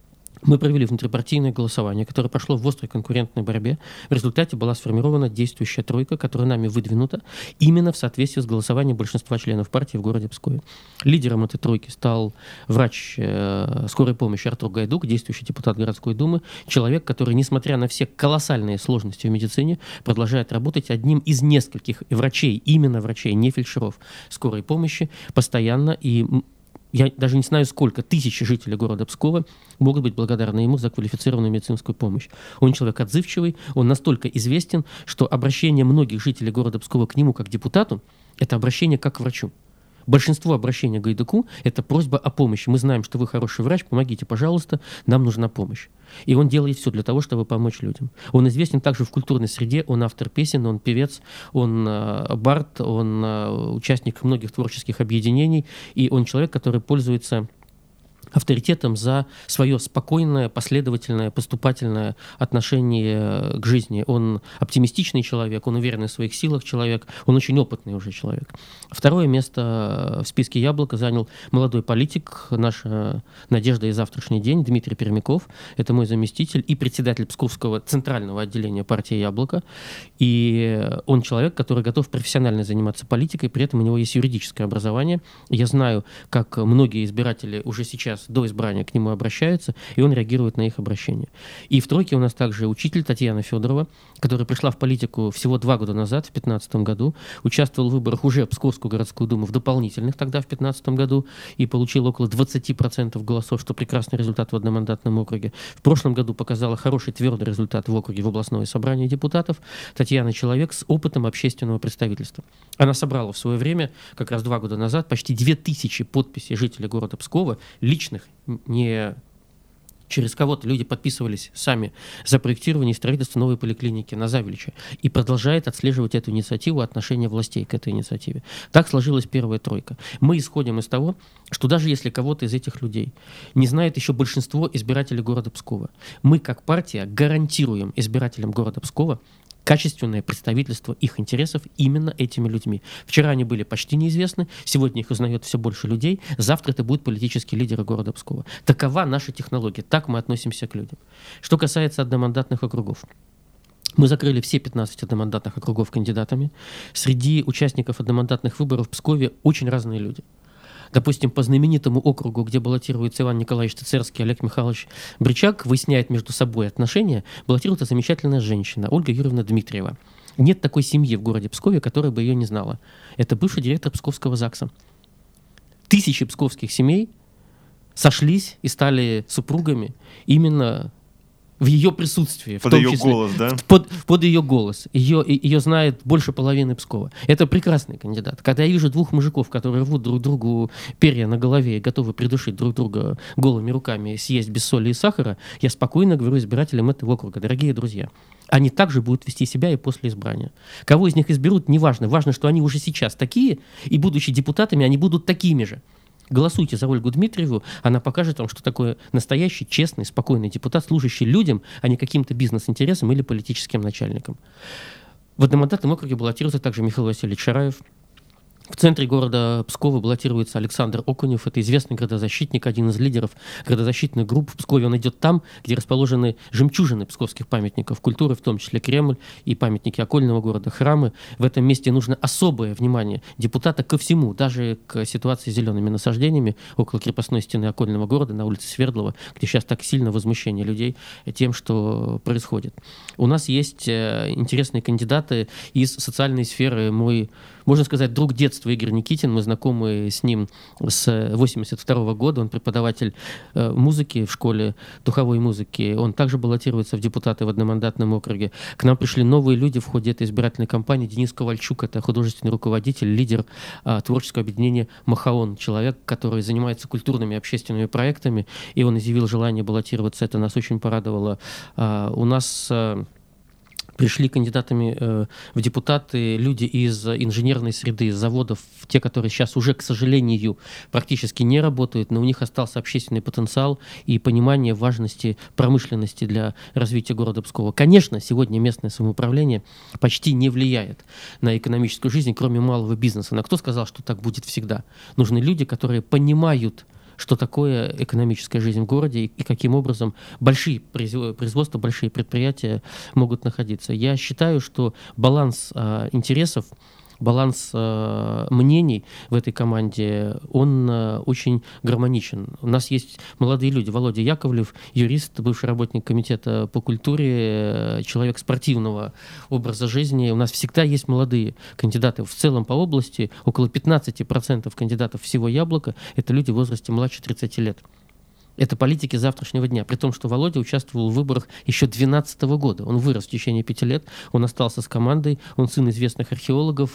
Мы провели внутрипартийное голосование, которое прошло в острой конкурентной борьбе. В результате была сформирована действующая тройка, которая нами выдвинута именно в соответствии с голосованием большинства членов партии в городе Пскове. Лидером этой тройки стал врач скорой помощи Артур Гайдук, действующий депутат городской думы, человек, который, несмотря на все колоссальные сложности в медицине, продолжает работать одним из нескольких врачей, именно врачей, не фельдшеров скорой помощи, постоянно. И я даже не знаю, сколько тысяч жителей города Пскова могут быть благодарны ему за квалифицированную медицинскую помощь. Он человек отзывчивый, он настолько известен, что обращение многих жителей города Пскова к нему как депутату – это обращение как к врачу. Большинство обращений к Гайдуку – это просьба о помощи. Мы знаем, что вы хороший врач, помогите, пожалуйста, нам нужна помощь. И он делает все для того, чтобы помочь людям. Он известен также в культурной среде, он автор песен, он певец, он бард, он участник многих творческих объединений, и он человек, который пользуется авторитетом за свое спокойное, последовательное, поступательное отношение к жизни. Он оптимистичный человек, он уверенный в своих силах человек, он очень опытный уже человек. Второе место в списке «Яблоко» занял молодой политик, наша надежда и завтрашний день, Дмитрий Пермяков. Это мой заместитель и председатель Псковского центрального отделения партии «Яблоко». И он человек, который готов профессионально заниматься политикой, при этом у него есть юридическое образование. Я знаю, как многие избиратели уже сейчас до избрания к нему обращаются, и он реагирует на их обращения. И в тройке у нас также учитель Татьяна Федорова, которая пришла в политику всего 2 года назад, в 2015 году, участвовала в выборах уже в Псковскую городскую думу в дополнительных тогда, в 2015 году, и получила около 20% голосов, что прекрасный результат в одномандатном округе. В прошлом году показала хороший твердый результат в округе в областное собрание депутатов. Татьяна человек с опытом общественного представительства. Она собрала в свое время, как раз 2 года назад, почти 2000 подписей жителей города Пскова, личных, не через кого-то. Люди подписывались сами за проектирование и строительство новой поликлиники на Завеличе. И продолжает отслеживать эту инициативу, отношение властей к этой инициативе. Так сложилась первая тройка. Мы исходим из того, что даже если кого-то из этих людей не знает еще большинство избирателей города Пскова, мы как партия гарантируем избирателям города Пскова качественное представительство их интересов именно этими людьми. Вчера они были почти неизвестны, сегодня их узнает все больше людей, завтра это будут политические лидеры города Пскова. Такова наша технология, так мы относимся к людям. Что касается одномандатных округов. Мы закрыли все 15 одномандатных округов кандидатами. Среди участников одномандатных выборов в Пскове очень разные люди. Допустим, по знаменитому округу, где баллотируется Иван Николаевич Цицерский, Олег Михайлович Бричак, выясняет между собой отношения, баллотируется замечательная женщина, Ольга Юрьевна Дмитриева. Нет такой семьи в городе Пскове, которая бы ее не знала. Это бывший директор Псковского ЗАГСа. Тысячи псковских семей сошлись и стали супругами именно в ее присутствии. Под ее голос, да? Под ее голос. Ее знает больше половины Пскова. Это прекрасный кандидат. Когда я вижу 2 мужиков, которые рвут друг другу перья на голове и готовы придушить друг друга голыми руками, съесть без соли и сахара, я спокойно говорю избирателям этого округа: дорогие друзья, они также будут вести себя и после избрания. Кого из них изберут, неважно. Важно, что они уже сейчас такие, и, будучи депутатами, они будут такими же. Голосуйте за Ольгу Дмитриеву, она покажет вам, что такое настоящий, честный, спокойный депутат, служащий людям, а не каким-то бизнес-интересам или политическим начальникам. В одномандатном округе баллотируется также Михаил Васильевич Шараев, В центре города Пскова баллотируется Александр Окунев. Это известный градозащитник, один из лидеров градозащитных групп в Пскове. Он идет там, где расположены жемчужины псковских памятников культуры, в том числе Кремль и памятники окольного города, храмы. В этом месте нужно особое внимание депутата ко всему, даже к ситуации с зелеными насаждениями около крепостной стены окольного города на улице Свердлова, где сейчас так сильно возмущение людей тем, что происходит. У нас есть интересные кандидаты из социальной сферы. Мой, можно сказать, друг детства Игорь Никитин. Мы знакомы с ним с 1982 года. Он преподаватель музыки в школе духовой музыки. Он также баллотируется в депутаты в одномандатном округе. К нам пришли новые люди в ходе этой избирательной кампании. Денис Ковальчук — это художественный руководитель, лидер творческого объединения «Махаон». Человек, который занимается культурными и общественными проектами, и он изъявил желание баллотироваться. Это нас очень порадовало. У нас пришли кандидатами в депутаты люди из инженерной среды, из заводов, те, которые сейчас уже, к сожалению, практически не работают, но у них остался общественный потенциал и понимание важности промышленности для развития города Пскова. Конечно, сегодня местное самоуправление почти не влияет на экономическую жизнь, кроме малого бизнеса. Но кто сказал, что так будет всегда? Нужны люди, которые понимают, что такое экономическая жизнь в городе и каким образом большие производства, большие предприятия могут находиться. Я считаю, что баланс интересов, баланс мнений в этой команде, он очень гармоничен. У нас есть молодые люди. Володя Яковлев, юрист, бывший работник комитета по культуре, человек спортивного образа жизни. У нас всегда есть молодые кандидаты. В целом по области около 15% кандидатов всего «Яблока» — это люди в возрасте младше 30 лет. Это политики завтрашнего дня. При том, что Володя участвовал в выборах еще 2012 года. Он вырос в течение 5 лет, он остался с командой. Он сын известных археологов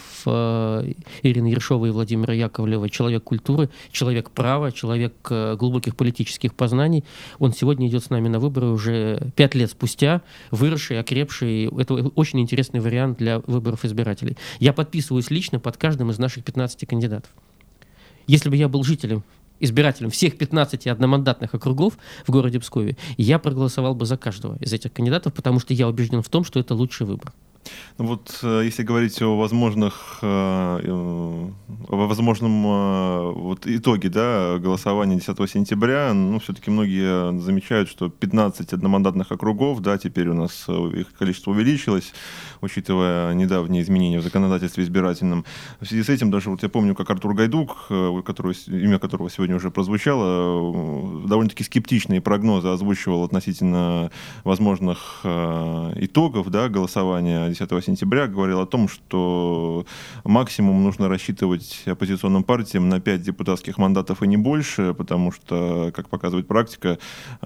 Ирины Ершовой и Владимира Яковлева. Человек культуры, человек права, человек глубоких политических познаний. Он сегодня идет с нами на выборы уже 5 лет спустя, выросший, окрепший. Это очень интересный вариант для выборов избирателей. Я подписываюсь лично под каждым из наших 15 кандидатов. Если бы я был избирателем всех 15 одномандатных округов в городе Пскове, я проголосовал бы за каждого из этих кандидатов, потому что я убежден в том, что это лучший выбор. Ну вот, если говорить о возможном итоге, да, голосования 10 сентября, ну, все-таки многие замечают, что 15 одномандатных округов, да, теперь у нас их количество увеличилось, учитывая недавние изменения в законодательстве избирательном. В связи с этим даже вот я помню, как Артур Гайдук, имя которого сегодня уже прозвучало, довольно-таки скептичные прогнозы озвучивал относительно возможных итогов, да, голосования 10 сентября, говорил о том, что максимум нужно рассчитывать оппозиционным партиям на 5 депутатских мандатов и не больше, потому что, как показывает практика,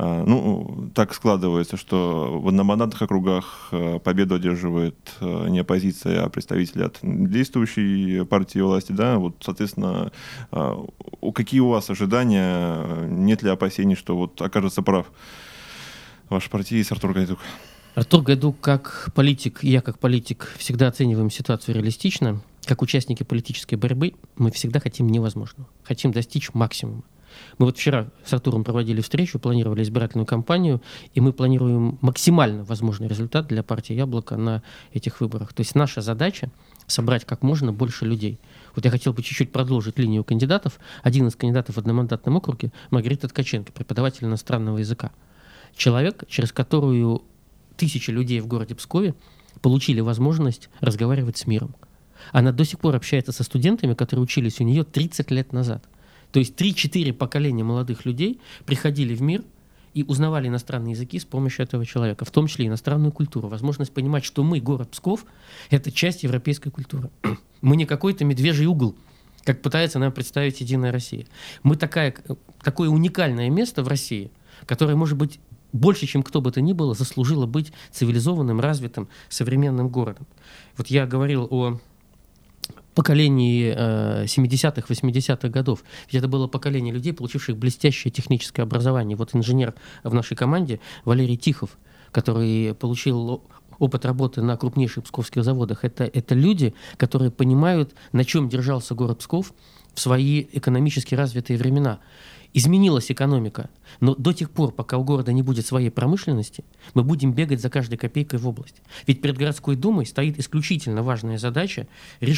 так складывается, что в одномандатных округах победу одерживает не оппозиция, а представители от действующей партии власти, да, вот, соответственно, какие у вас ожидания, нет ли опасений, что вот окажется прав ваш партиец Артур Гайдук? Артур Гайдук как политик, и я как политик всегда оцениваем ситуацию реалистично. Как участники политической борьбы мы всегда хотим невозможного, хотим достичь максимума. Мы вот вчера с Артуром проводили встречу, планировали избирательную кампанию, и мы планируем максимально возможный результат для партии «Яблоко» на этих выборах. То есть наша задача — собрать как можно больше людей. Вот я хотел бы чуть-чуть продолжить линию кандидатов. Один из кандидатов в одномандатном округе — Маргарита Ткаченко, преподаватель иностранного языка. Человек, через которую тысячи людей в городе Пскове получили возможность разговаривать с миром. Она до сих пор общается со студентами, которые учились у нее 30 лет назад. То есть 3-4 поколения молодых людей приходили в мир и узнавали иностранные языки с помощью этого человека, в том числе иностранную культуру, возможность понимать, что мы, город Псков, это часть европейской культуры. Мы не какой-то медвежий угол, как пытается нам представить «Единая Россия». Мы такое уникальное место в России, которое, может быть, больше, чем кто бы то ни было, заслужило быть цивилизованным, развитым, современным городом. Вот я говорил о поколении 70-х, 80-х годов. Ведь это было поколение людей, получивших блестящее техническое образование. Вот инженер в нашей команде Валерий Тихов, который получил опыт работы на крупнейших псковских заводах. Это люди, которые понимают, на чем держался город Псков в свои экономически развитые времена. Изменилась экономика, но до тех пор, пока у города не будет своей промышленности, мы будем бегать за каждой копейкой в область. Ведь перед городской думой стоит исключительно важная задача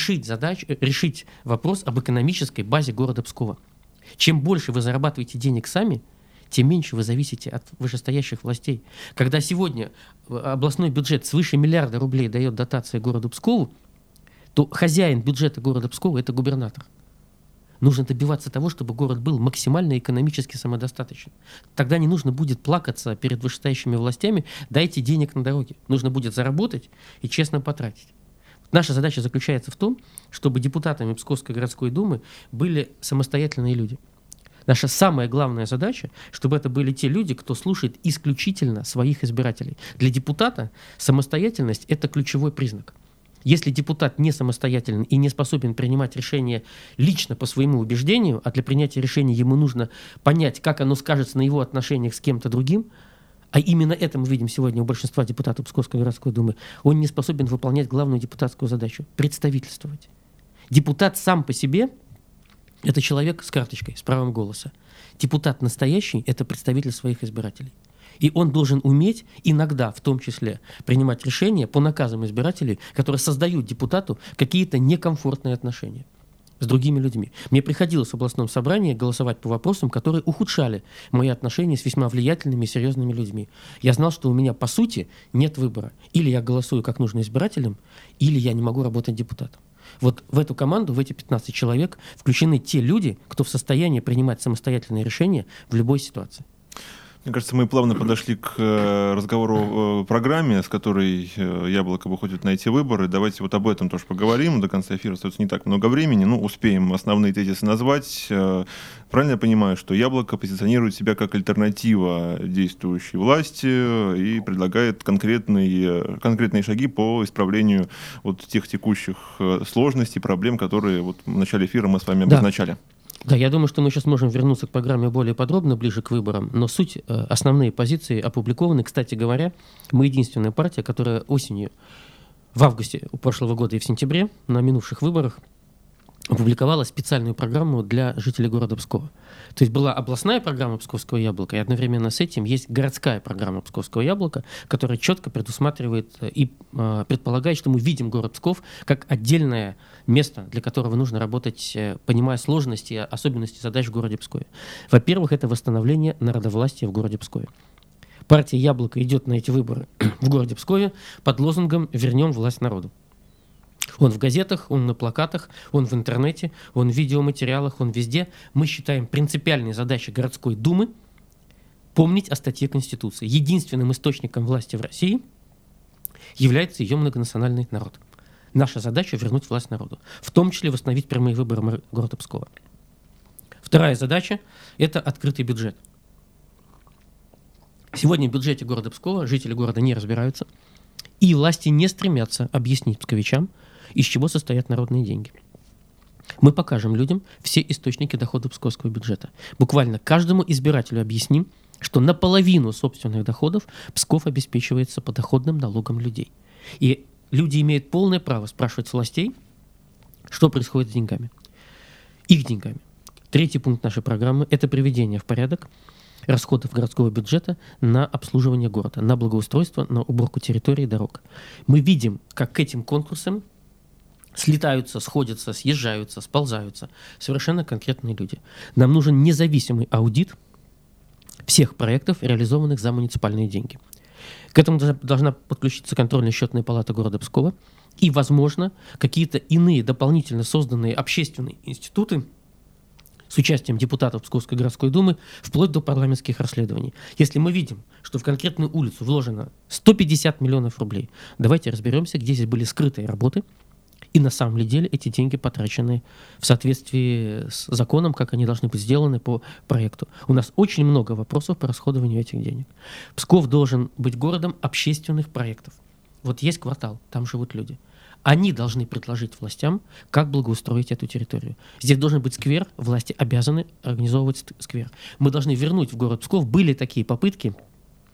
решить вопрос об экономической базе города Пскова. Чем больше вы зарабатываете денег сами, тем меньше вы зависите от вышестоящих властей. Когда сегодня областной бюджет свыше миллиарда рублей дает дотации городу Пскову, то хозяин бюджета города Пскова – это губернатор. Нужно добиваться того, чтобы город был максимально экономически самодостаточен. Тогда не нужно будет плакаться перед вышестоящими властями: дайте денег на дороги. Нужно будет заработать и честно потратить. Наша задача заключается в том, чтобы депутатами Псковской городской думы были самостоятельные люди. Наша самая главная задача, чтобы это были те люди, кто слушает исключительно своих избирателей. Для депутата самостоятельность – это ключевой признак. Если депутат не самостоятелен и не способен принимать решения лично по своему убеждению, а для принятия решения ему нужно понять, как оно скажется на его отношениях с кем-то другим, а именно это мы видим сегодня у большинства депутатов Псковской городской думы, он не способен выполнять главную депутатскую задачу – представительствовать. Депутат сам по себе – это человек с карточкой, с правом голоса. Депутат настоящий – это представитель своих избирателей. И он должен уметь иногда, в том числе, принимать решения по наказам избирателей, которые создают депутату какие-то некомфортные отношения с другими людьми. Мне приходилось в областном собрании голосовать по вопросам, которые ухудшали мои отношения с весьма влиятельными и серьезными людьми. Я знал, что у меня, по сути, нет выбора. Или я голосую как нужно избирателям, или я не могу работать депутатом. Вот в эту команду, в эти 15 человек включены те люди, кто в состоянии принимать самостоятельные решения в любой ситуации. Мне кажется, мы плавно подошли к разговору о программе, с которой Яблоко выходит на эти выборы. Давайте вот об этом тоже поговорим. До конца эфира остается не так много времени, но успеем основные тезисы назвать. Правильно я понимаю, что Яблоко позиционирует себя как альтернатива действующей власти и предлагает конкретные шаги по исправлению вот тех текущих сложностей, проблем, которые вот в начале эфира мы с вами обозначали? Да, я думаю, что мы сейчас можем вернуться к программе более подробно, ближе к выборам, но суть, основные позиции опубликованы. Кстати говоря, мы единственная партия, которая осенью, в августе прошлого года и в сентябре на минувших выборах опубликовала специальную программу для жителей города Пскова. То есть была областная программа Псковского яблока, и одновременно с этим есть городская программа Псковского яблока, которая четко предусматривает и предполагает, что мы видим город Псков как отдельное место, для которого нужно работать, понимая сложности и особенности задач в городе Пскове. Во-первых, это восстановление народовластия в городе Пскове. Партия «Яблоко» идет на эти выборы в городе Пскове под лозунгом «Вернем власть народу». Он в газетах, он на плакатах, он в интернете, он в видеоматериалах, он везде. Мы считаем принципиальной задачей городской думы помнить о статье Конституции. Единственным источником власти в России является ее многонациональный народ. Наша задача — вернуть власть народу, в том числе восстановить прямые выборы города Пскова. Вторая задача — это открытый бюджет. Сегодня в бюджете города Пскова жители города не разбираются, и власти не стремятся объяснить псковичам, из чего состоят народные деньги. Мы покажем людям все источники дохода псковского бюджета. Буквально каждому избирателю объясним, что наполовину собственных доходов Псков обеспечивается подоходным налогом людей. И люди имеют полное право спрашивать властей, что происходит с деньгами. Их деньгами. Третий пункт нашей программы – это приведение в порядок расходов городского бюджета на обслуживание города, на благоустройство, на уборку территории и дорог. Мы видим, как к этим конкурсам слетаются, сходятся, съезжаются, сползаются совершенно конкретные люди. Нам нужен независимый аудит всех проектов, реализованных за муниципальные деньги. К этому должна подключиться контрольно-счетная палата города Пскова и, возможно, какие-то иные дополнительно созданные общественные институты с участием депутатов Псковской городской думы, вплоть до парламентских расследований. Если мы видим, что в конкретную улицу вложено 150 миллионов рублей, давайте разберемся, где здесь были скрытые работы, и на самом деле эти деньги потрачены в соответствии с законом, как они должны быть сделаны по проекту. У нас очень много вопросов по расходованию этих денег. Псков должен быть городом общественных проектов. Вот есть квартал, там живут люди. Они должны предложить властям, как благоустроить эту территорию. Здесь должен быть сквер, власти обязаны организовывать сквер. Мы должны вернуть в город Псков. Были такие попытки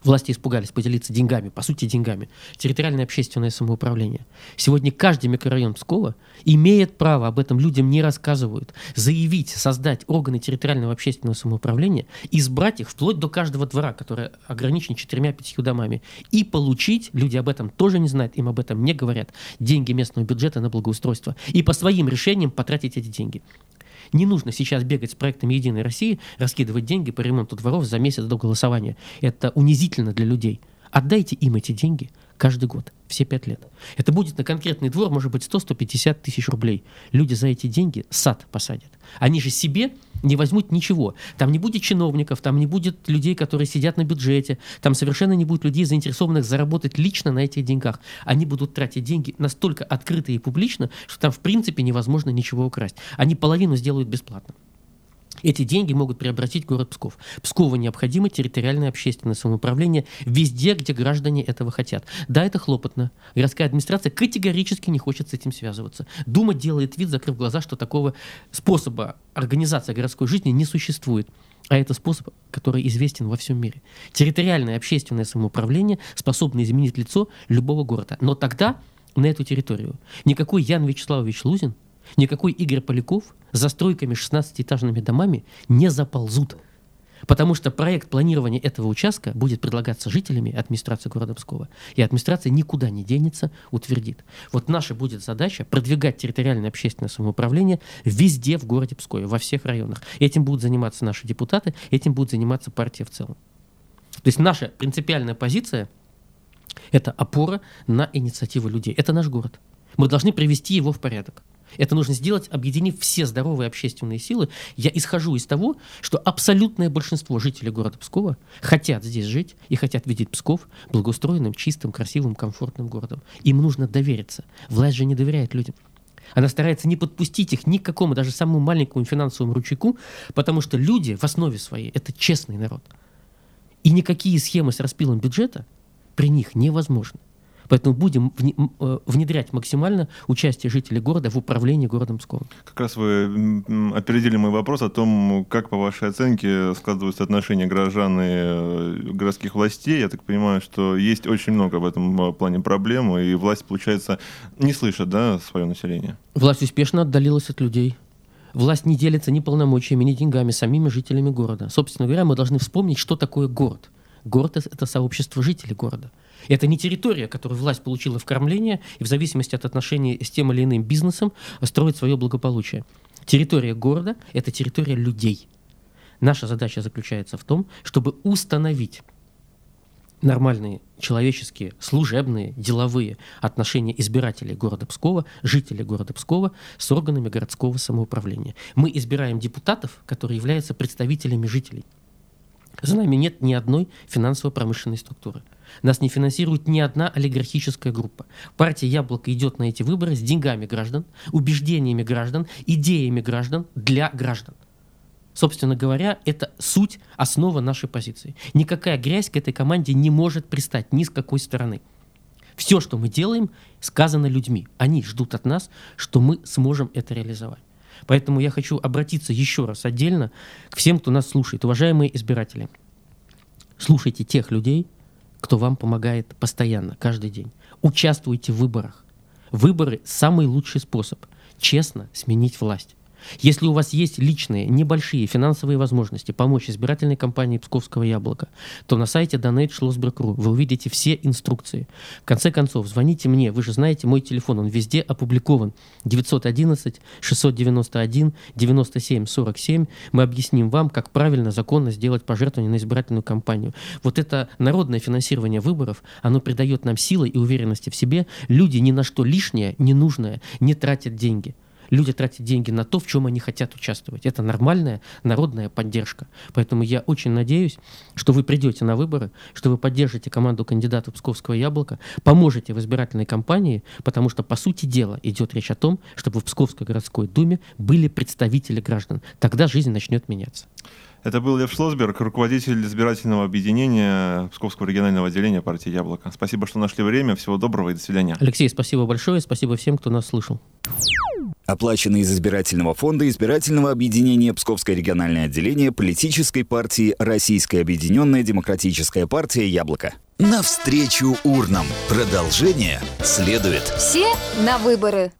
Власти испугались поделиться деньгами, по сути деньгами. Территориальное общественное самоуправление. Сегодня каждый микрорайон Пскова имеет право, об этом людям не рассказывают, заявить, создать органы территориального общественного самоуправления, избрать их вплоть до каждого двора, который ограничен 4-5 домами, и получить, люди об этом тоже не знают, им об этом не говорят, деньги местного бюджета на благоустройство. И по своим решениям потратить эти деньги. Не нужно сейчас бегать с проектами «Единой России», раскидывать деньги по ремонту дворов за месяц до голосования. Это унизительно для людей. Отдайте им эти деньги каждый год, все 5 лет. Это будет на конкретный двор, может быть, 100-150 тысяч рублей. Люди за эти деньги сад посадят. Они же себе не возьмут ничего. Там не будет чиновников, там не будет людей, которые сидят на бюджете, там совершенно не будет людей, заинтересованных заработать лично на этих деньгах. Они будут тратить деньги настолько открыто и публично, что там в принципе невозможно ничего украсть. Они половину сделают бесплатно. Эти деньги могут преобразить город Псков. Пскову необходимо территориальное общественное самоуправление везде, где граждане этого хотят. Да, это хлопотно. Городская администрация категорически не хочет с этим связываться. Дума делает вид, закрыв глаза, что такого способа организации городской жизни не существует. А это способ, который известен во всем мире. Территориальное общественное самоуправление способно изменить лицо любого города. Но тогда на эту территорию никакой Ян Вячеславович Лузин, никакой Игорь Поляков с застройками 16-этажными домами не заползут. Потому что проект планирования этого участка будет предлагаться жителями администрации города Пскова. И администрация никуда не денется, утвердит. Вот наша будет задача продвигать территориальное общественное самоуправление везде в городе Пскове, во всех районах. Этим будут заниматься наши депутаты, этим будет заниматься партия в целом. То есть наша принципиальная позиция – это опора на инициативу людей. Это наш город. Мы должны привести его в порядок. Это нужно сделать, объединив все здоровые общественные силы. Я исхожу из того, что абсолютное большинство жителей города Пскова хотят здесь жить и хотят видеть Псков благоустроенным, чистым, красивым, комфортным городом. Им нужно довериться. Власть же не доверяет людям. Она старается не подпустить их ни к какому, даже самому маленькому финансовому ручейку, потому что люди в основе своей – это честный народ. И никакие схемы с распилом бюджета при них невозможны. Поэтому будем внедрять максимально участие жителей города в управлении городом Псковом. Как раз вы опередили мой вопрос о том, как, по вашей оценке, складываются отношения горожан и городских властей. Я так понимаю, что есть очень много в этом плане проблем, и власть, получается, не слышит, да, свое население? Власть успешно отдалилась от людей. Власть не делится ни полномочиями, ни деньгами, самими жителями города. Собственно говоря, мы должны вспомнить, что такое город. Город – это сообщество жителей города. Это не территория, которую власть получила в кормление и в зависимости от отношений с тем или иным бизнесом строит свое благополучие. Территория города – это территория людей. Наша задача заключается в том, чтобы установить нормальные человеческие, служебные, деловые отношения избирателей города Пскова, жителей города Пскова с органами городского самоуправления. Мы избираем депутатов, которые являются представителями жителей. За нами нет ни одной финансово-промышленной структуры. Нас не финансирует ни одна олигархическая группа. Партия «Яблоко» идет на эти выборы с деньгами граждан, убеждениями граждан, идеями граждан для граждан. Собственно говоря, это суть, основа нашей позиции. Никакая грязь к этой команде не может пристать ни с какой стороны. Все, что мы делаем, сказано людьми. Они ждут от нас, что мы сможем это реализовать. Поэтому я хочу обратиться еще раз отдельно к всем, кто нас слушает. Уважаемые избиратели, слушайте тех людей, кто вам помогает постоянно, каждый день. Участвуйте в выборах. Выборы – самый лучший способ честно сменить власть. Если у вас есть личные, небольшие финансовые возможности помочь избирательной кампании Псковского «Яблока», то на сайте donate.schlossberg.ru вы увидите все инструкции. В конце концов, звоните мне, вы же знаете мой телефон, он везде опубликован. 911-691-97-47. Мы объясним вам, как правильно, законно сделать пожертвование на избирательную кампанию. Вот это народное финансирование выборов, оно придает нам силы и уверенности в себе. Люди ни на что лишнее, ненужное не тратят деньги. Люди тратят деньги на то, в чем они хотят участвовать. Это нормальная народная поддержка. Поэтому я очень надеюсь, что вы придете на выборы, что вы поддержите команду кандидатов Псковского «Яблока», поможете в избирательной кампании, потому что, по сути дела, идет речь о том, чтобы в Псковской городской думе были представители граждан. Тогда жизнь начнет меняться. Это был Лев Шлосберг, руководитель избирательного объединения Псковского регионального отделения партии «Яблоко». Спасибо, что нашли время. Всего доброго и до свидания. Алексей, спасибо большое. Спасибо всем, кто нас слышал. Оплачено из избирательного фонда избирательного объединения Псковское региональное отделение политической партии Российская объединенная демократическая партия «Яблоко». Навстречу урнам. Продолжение следует. Все на выборы.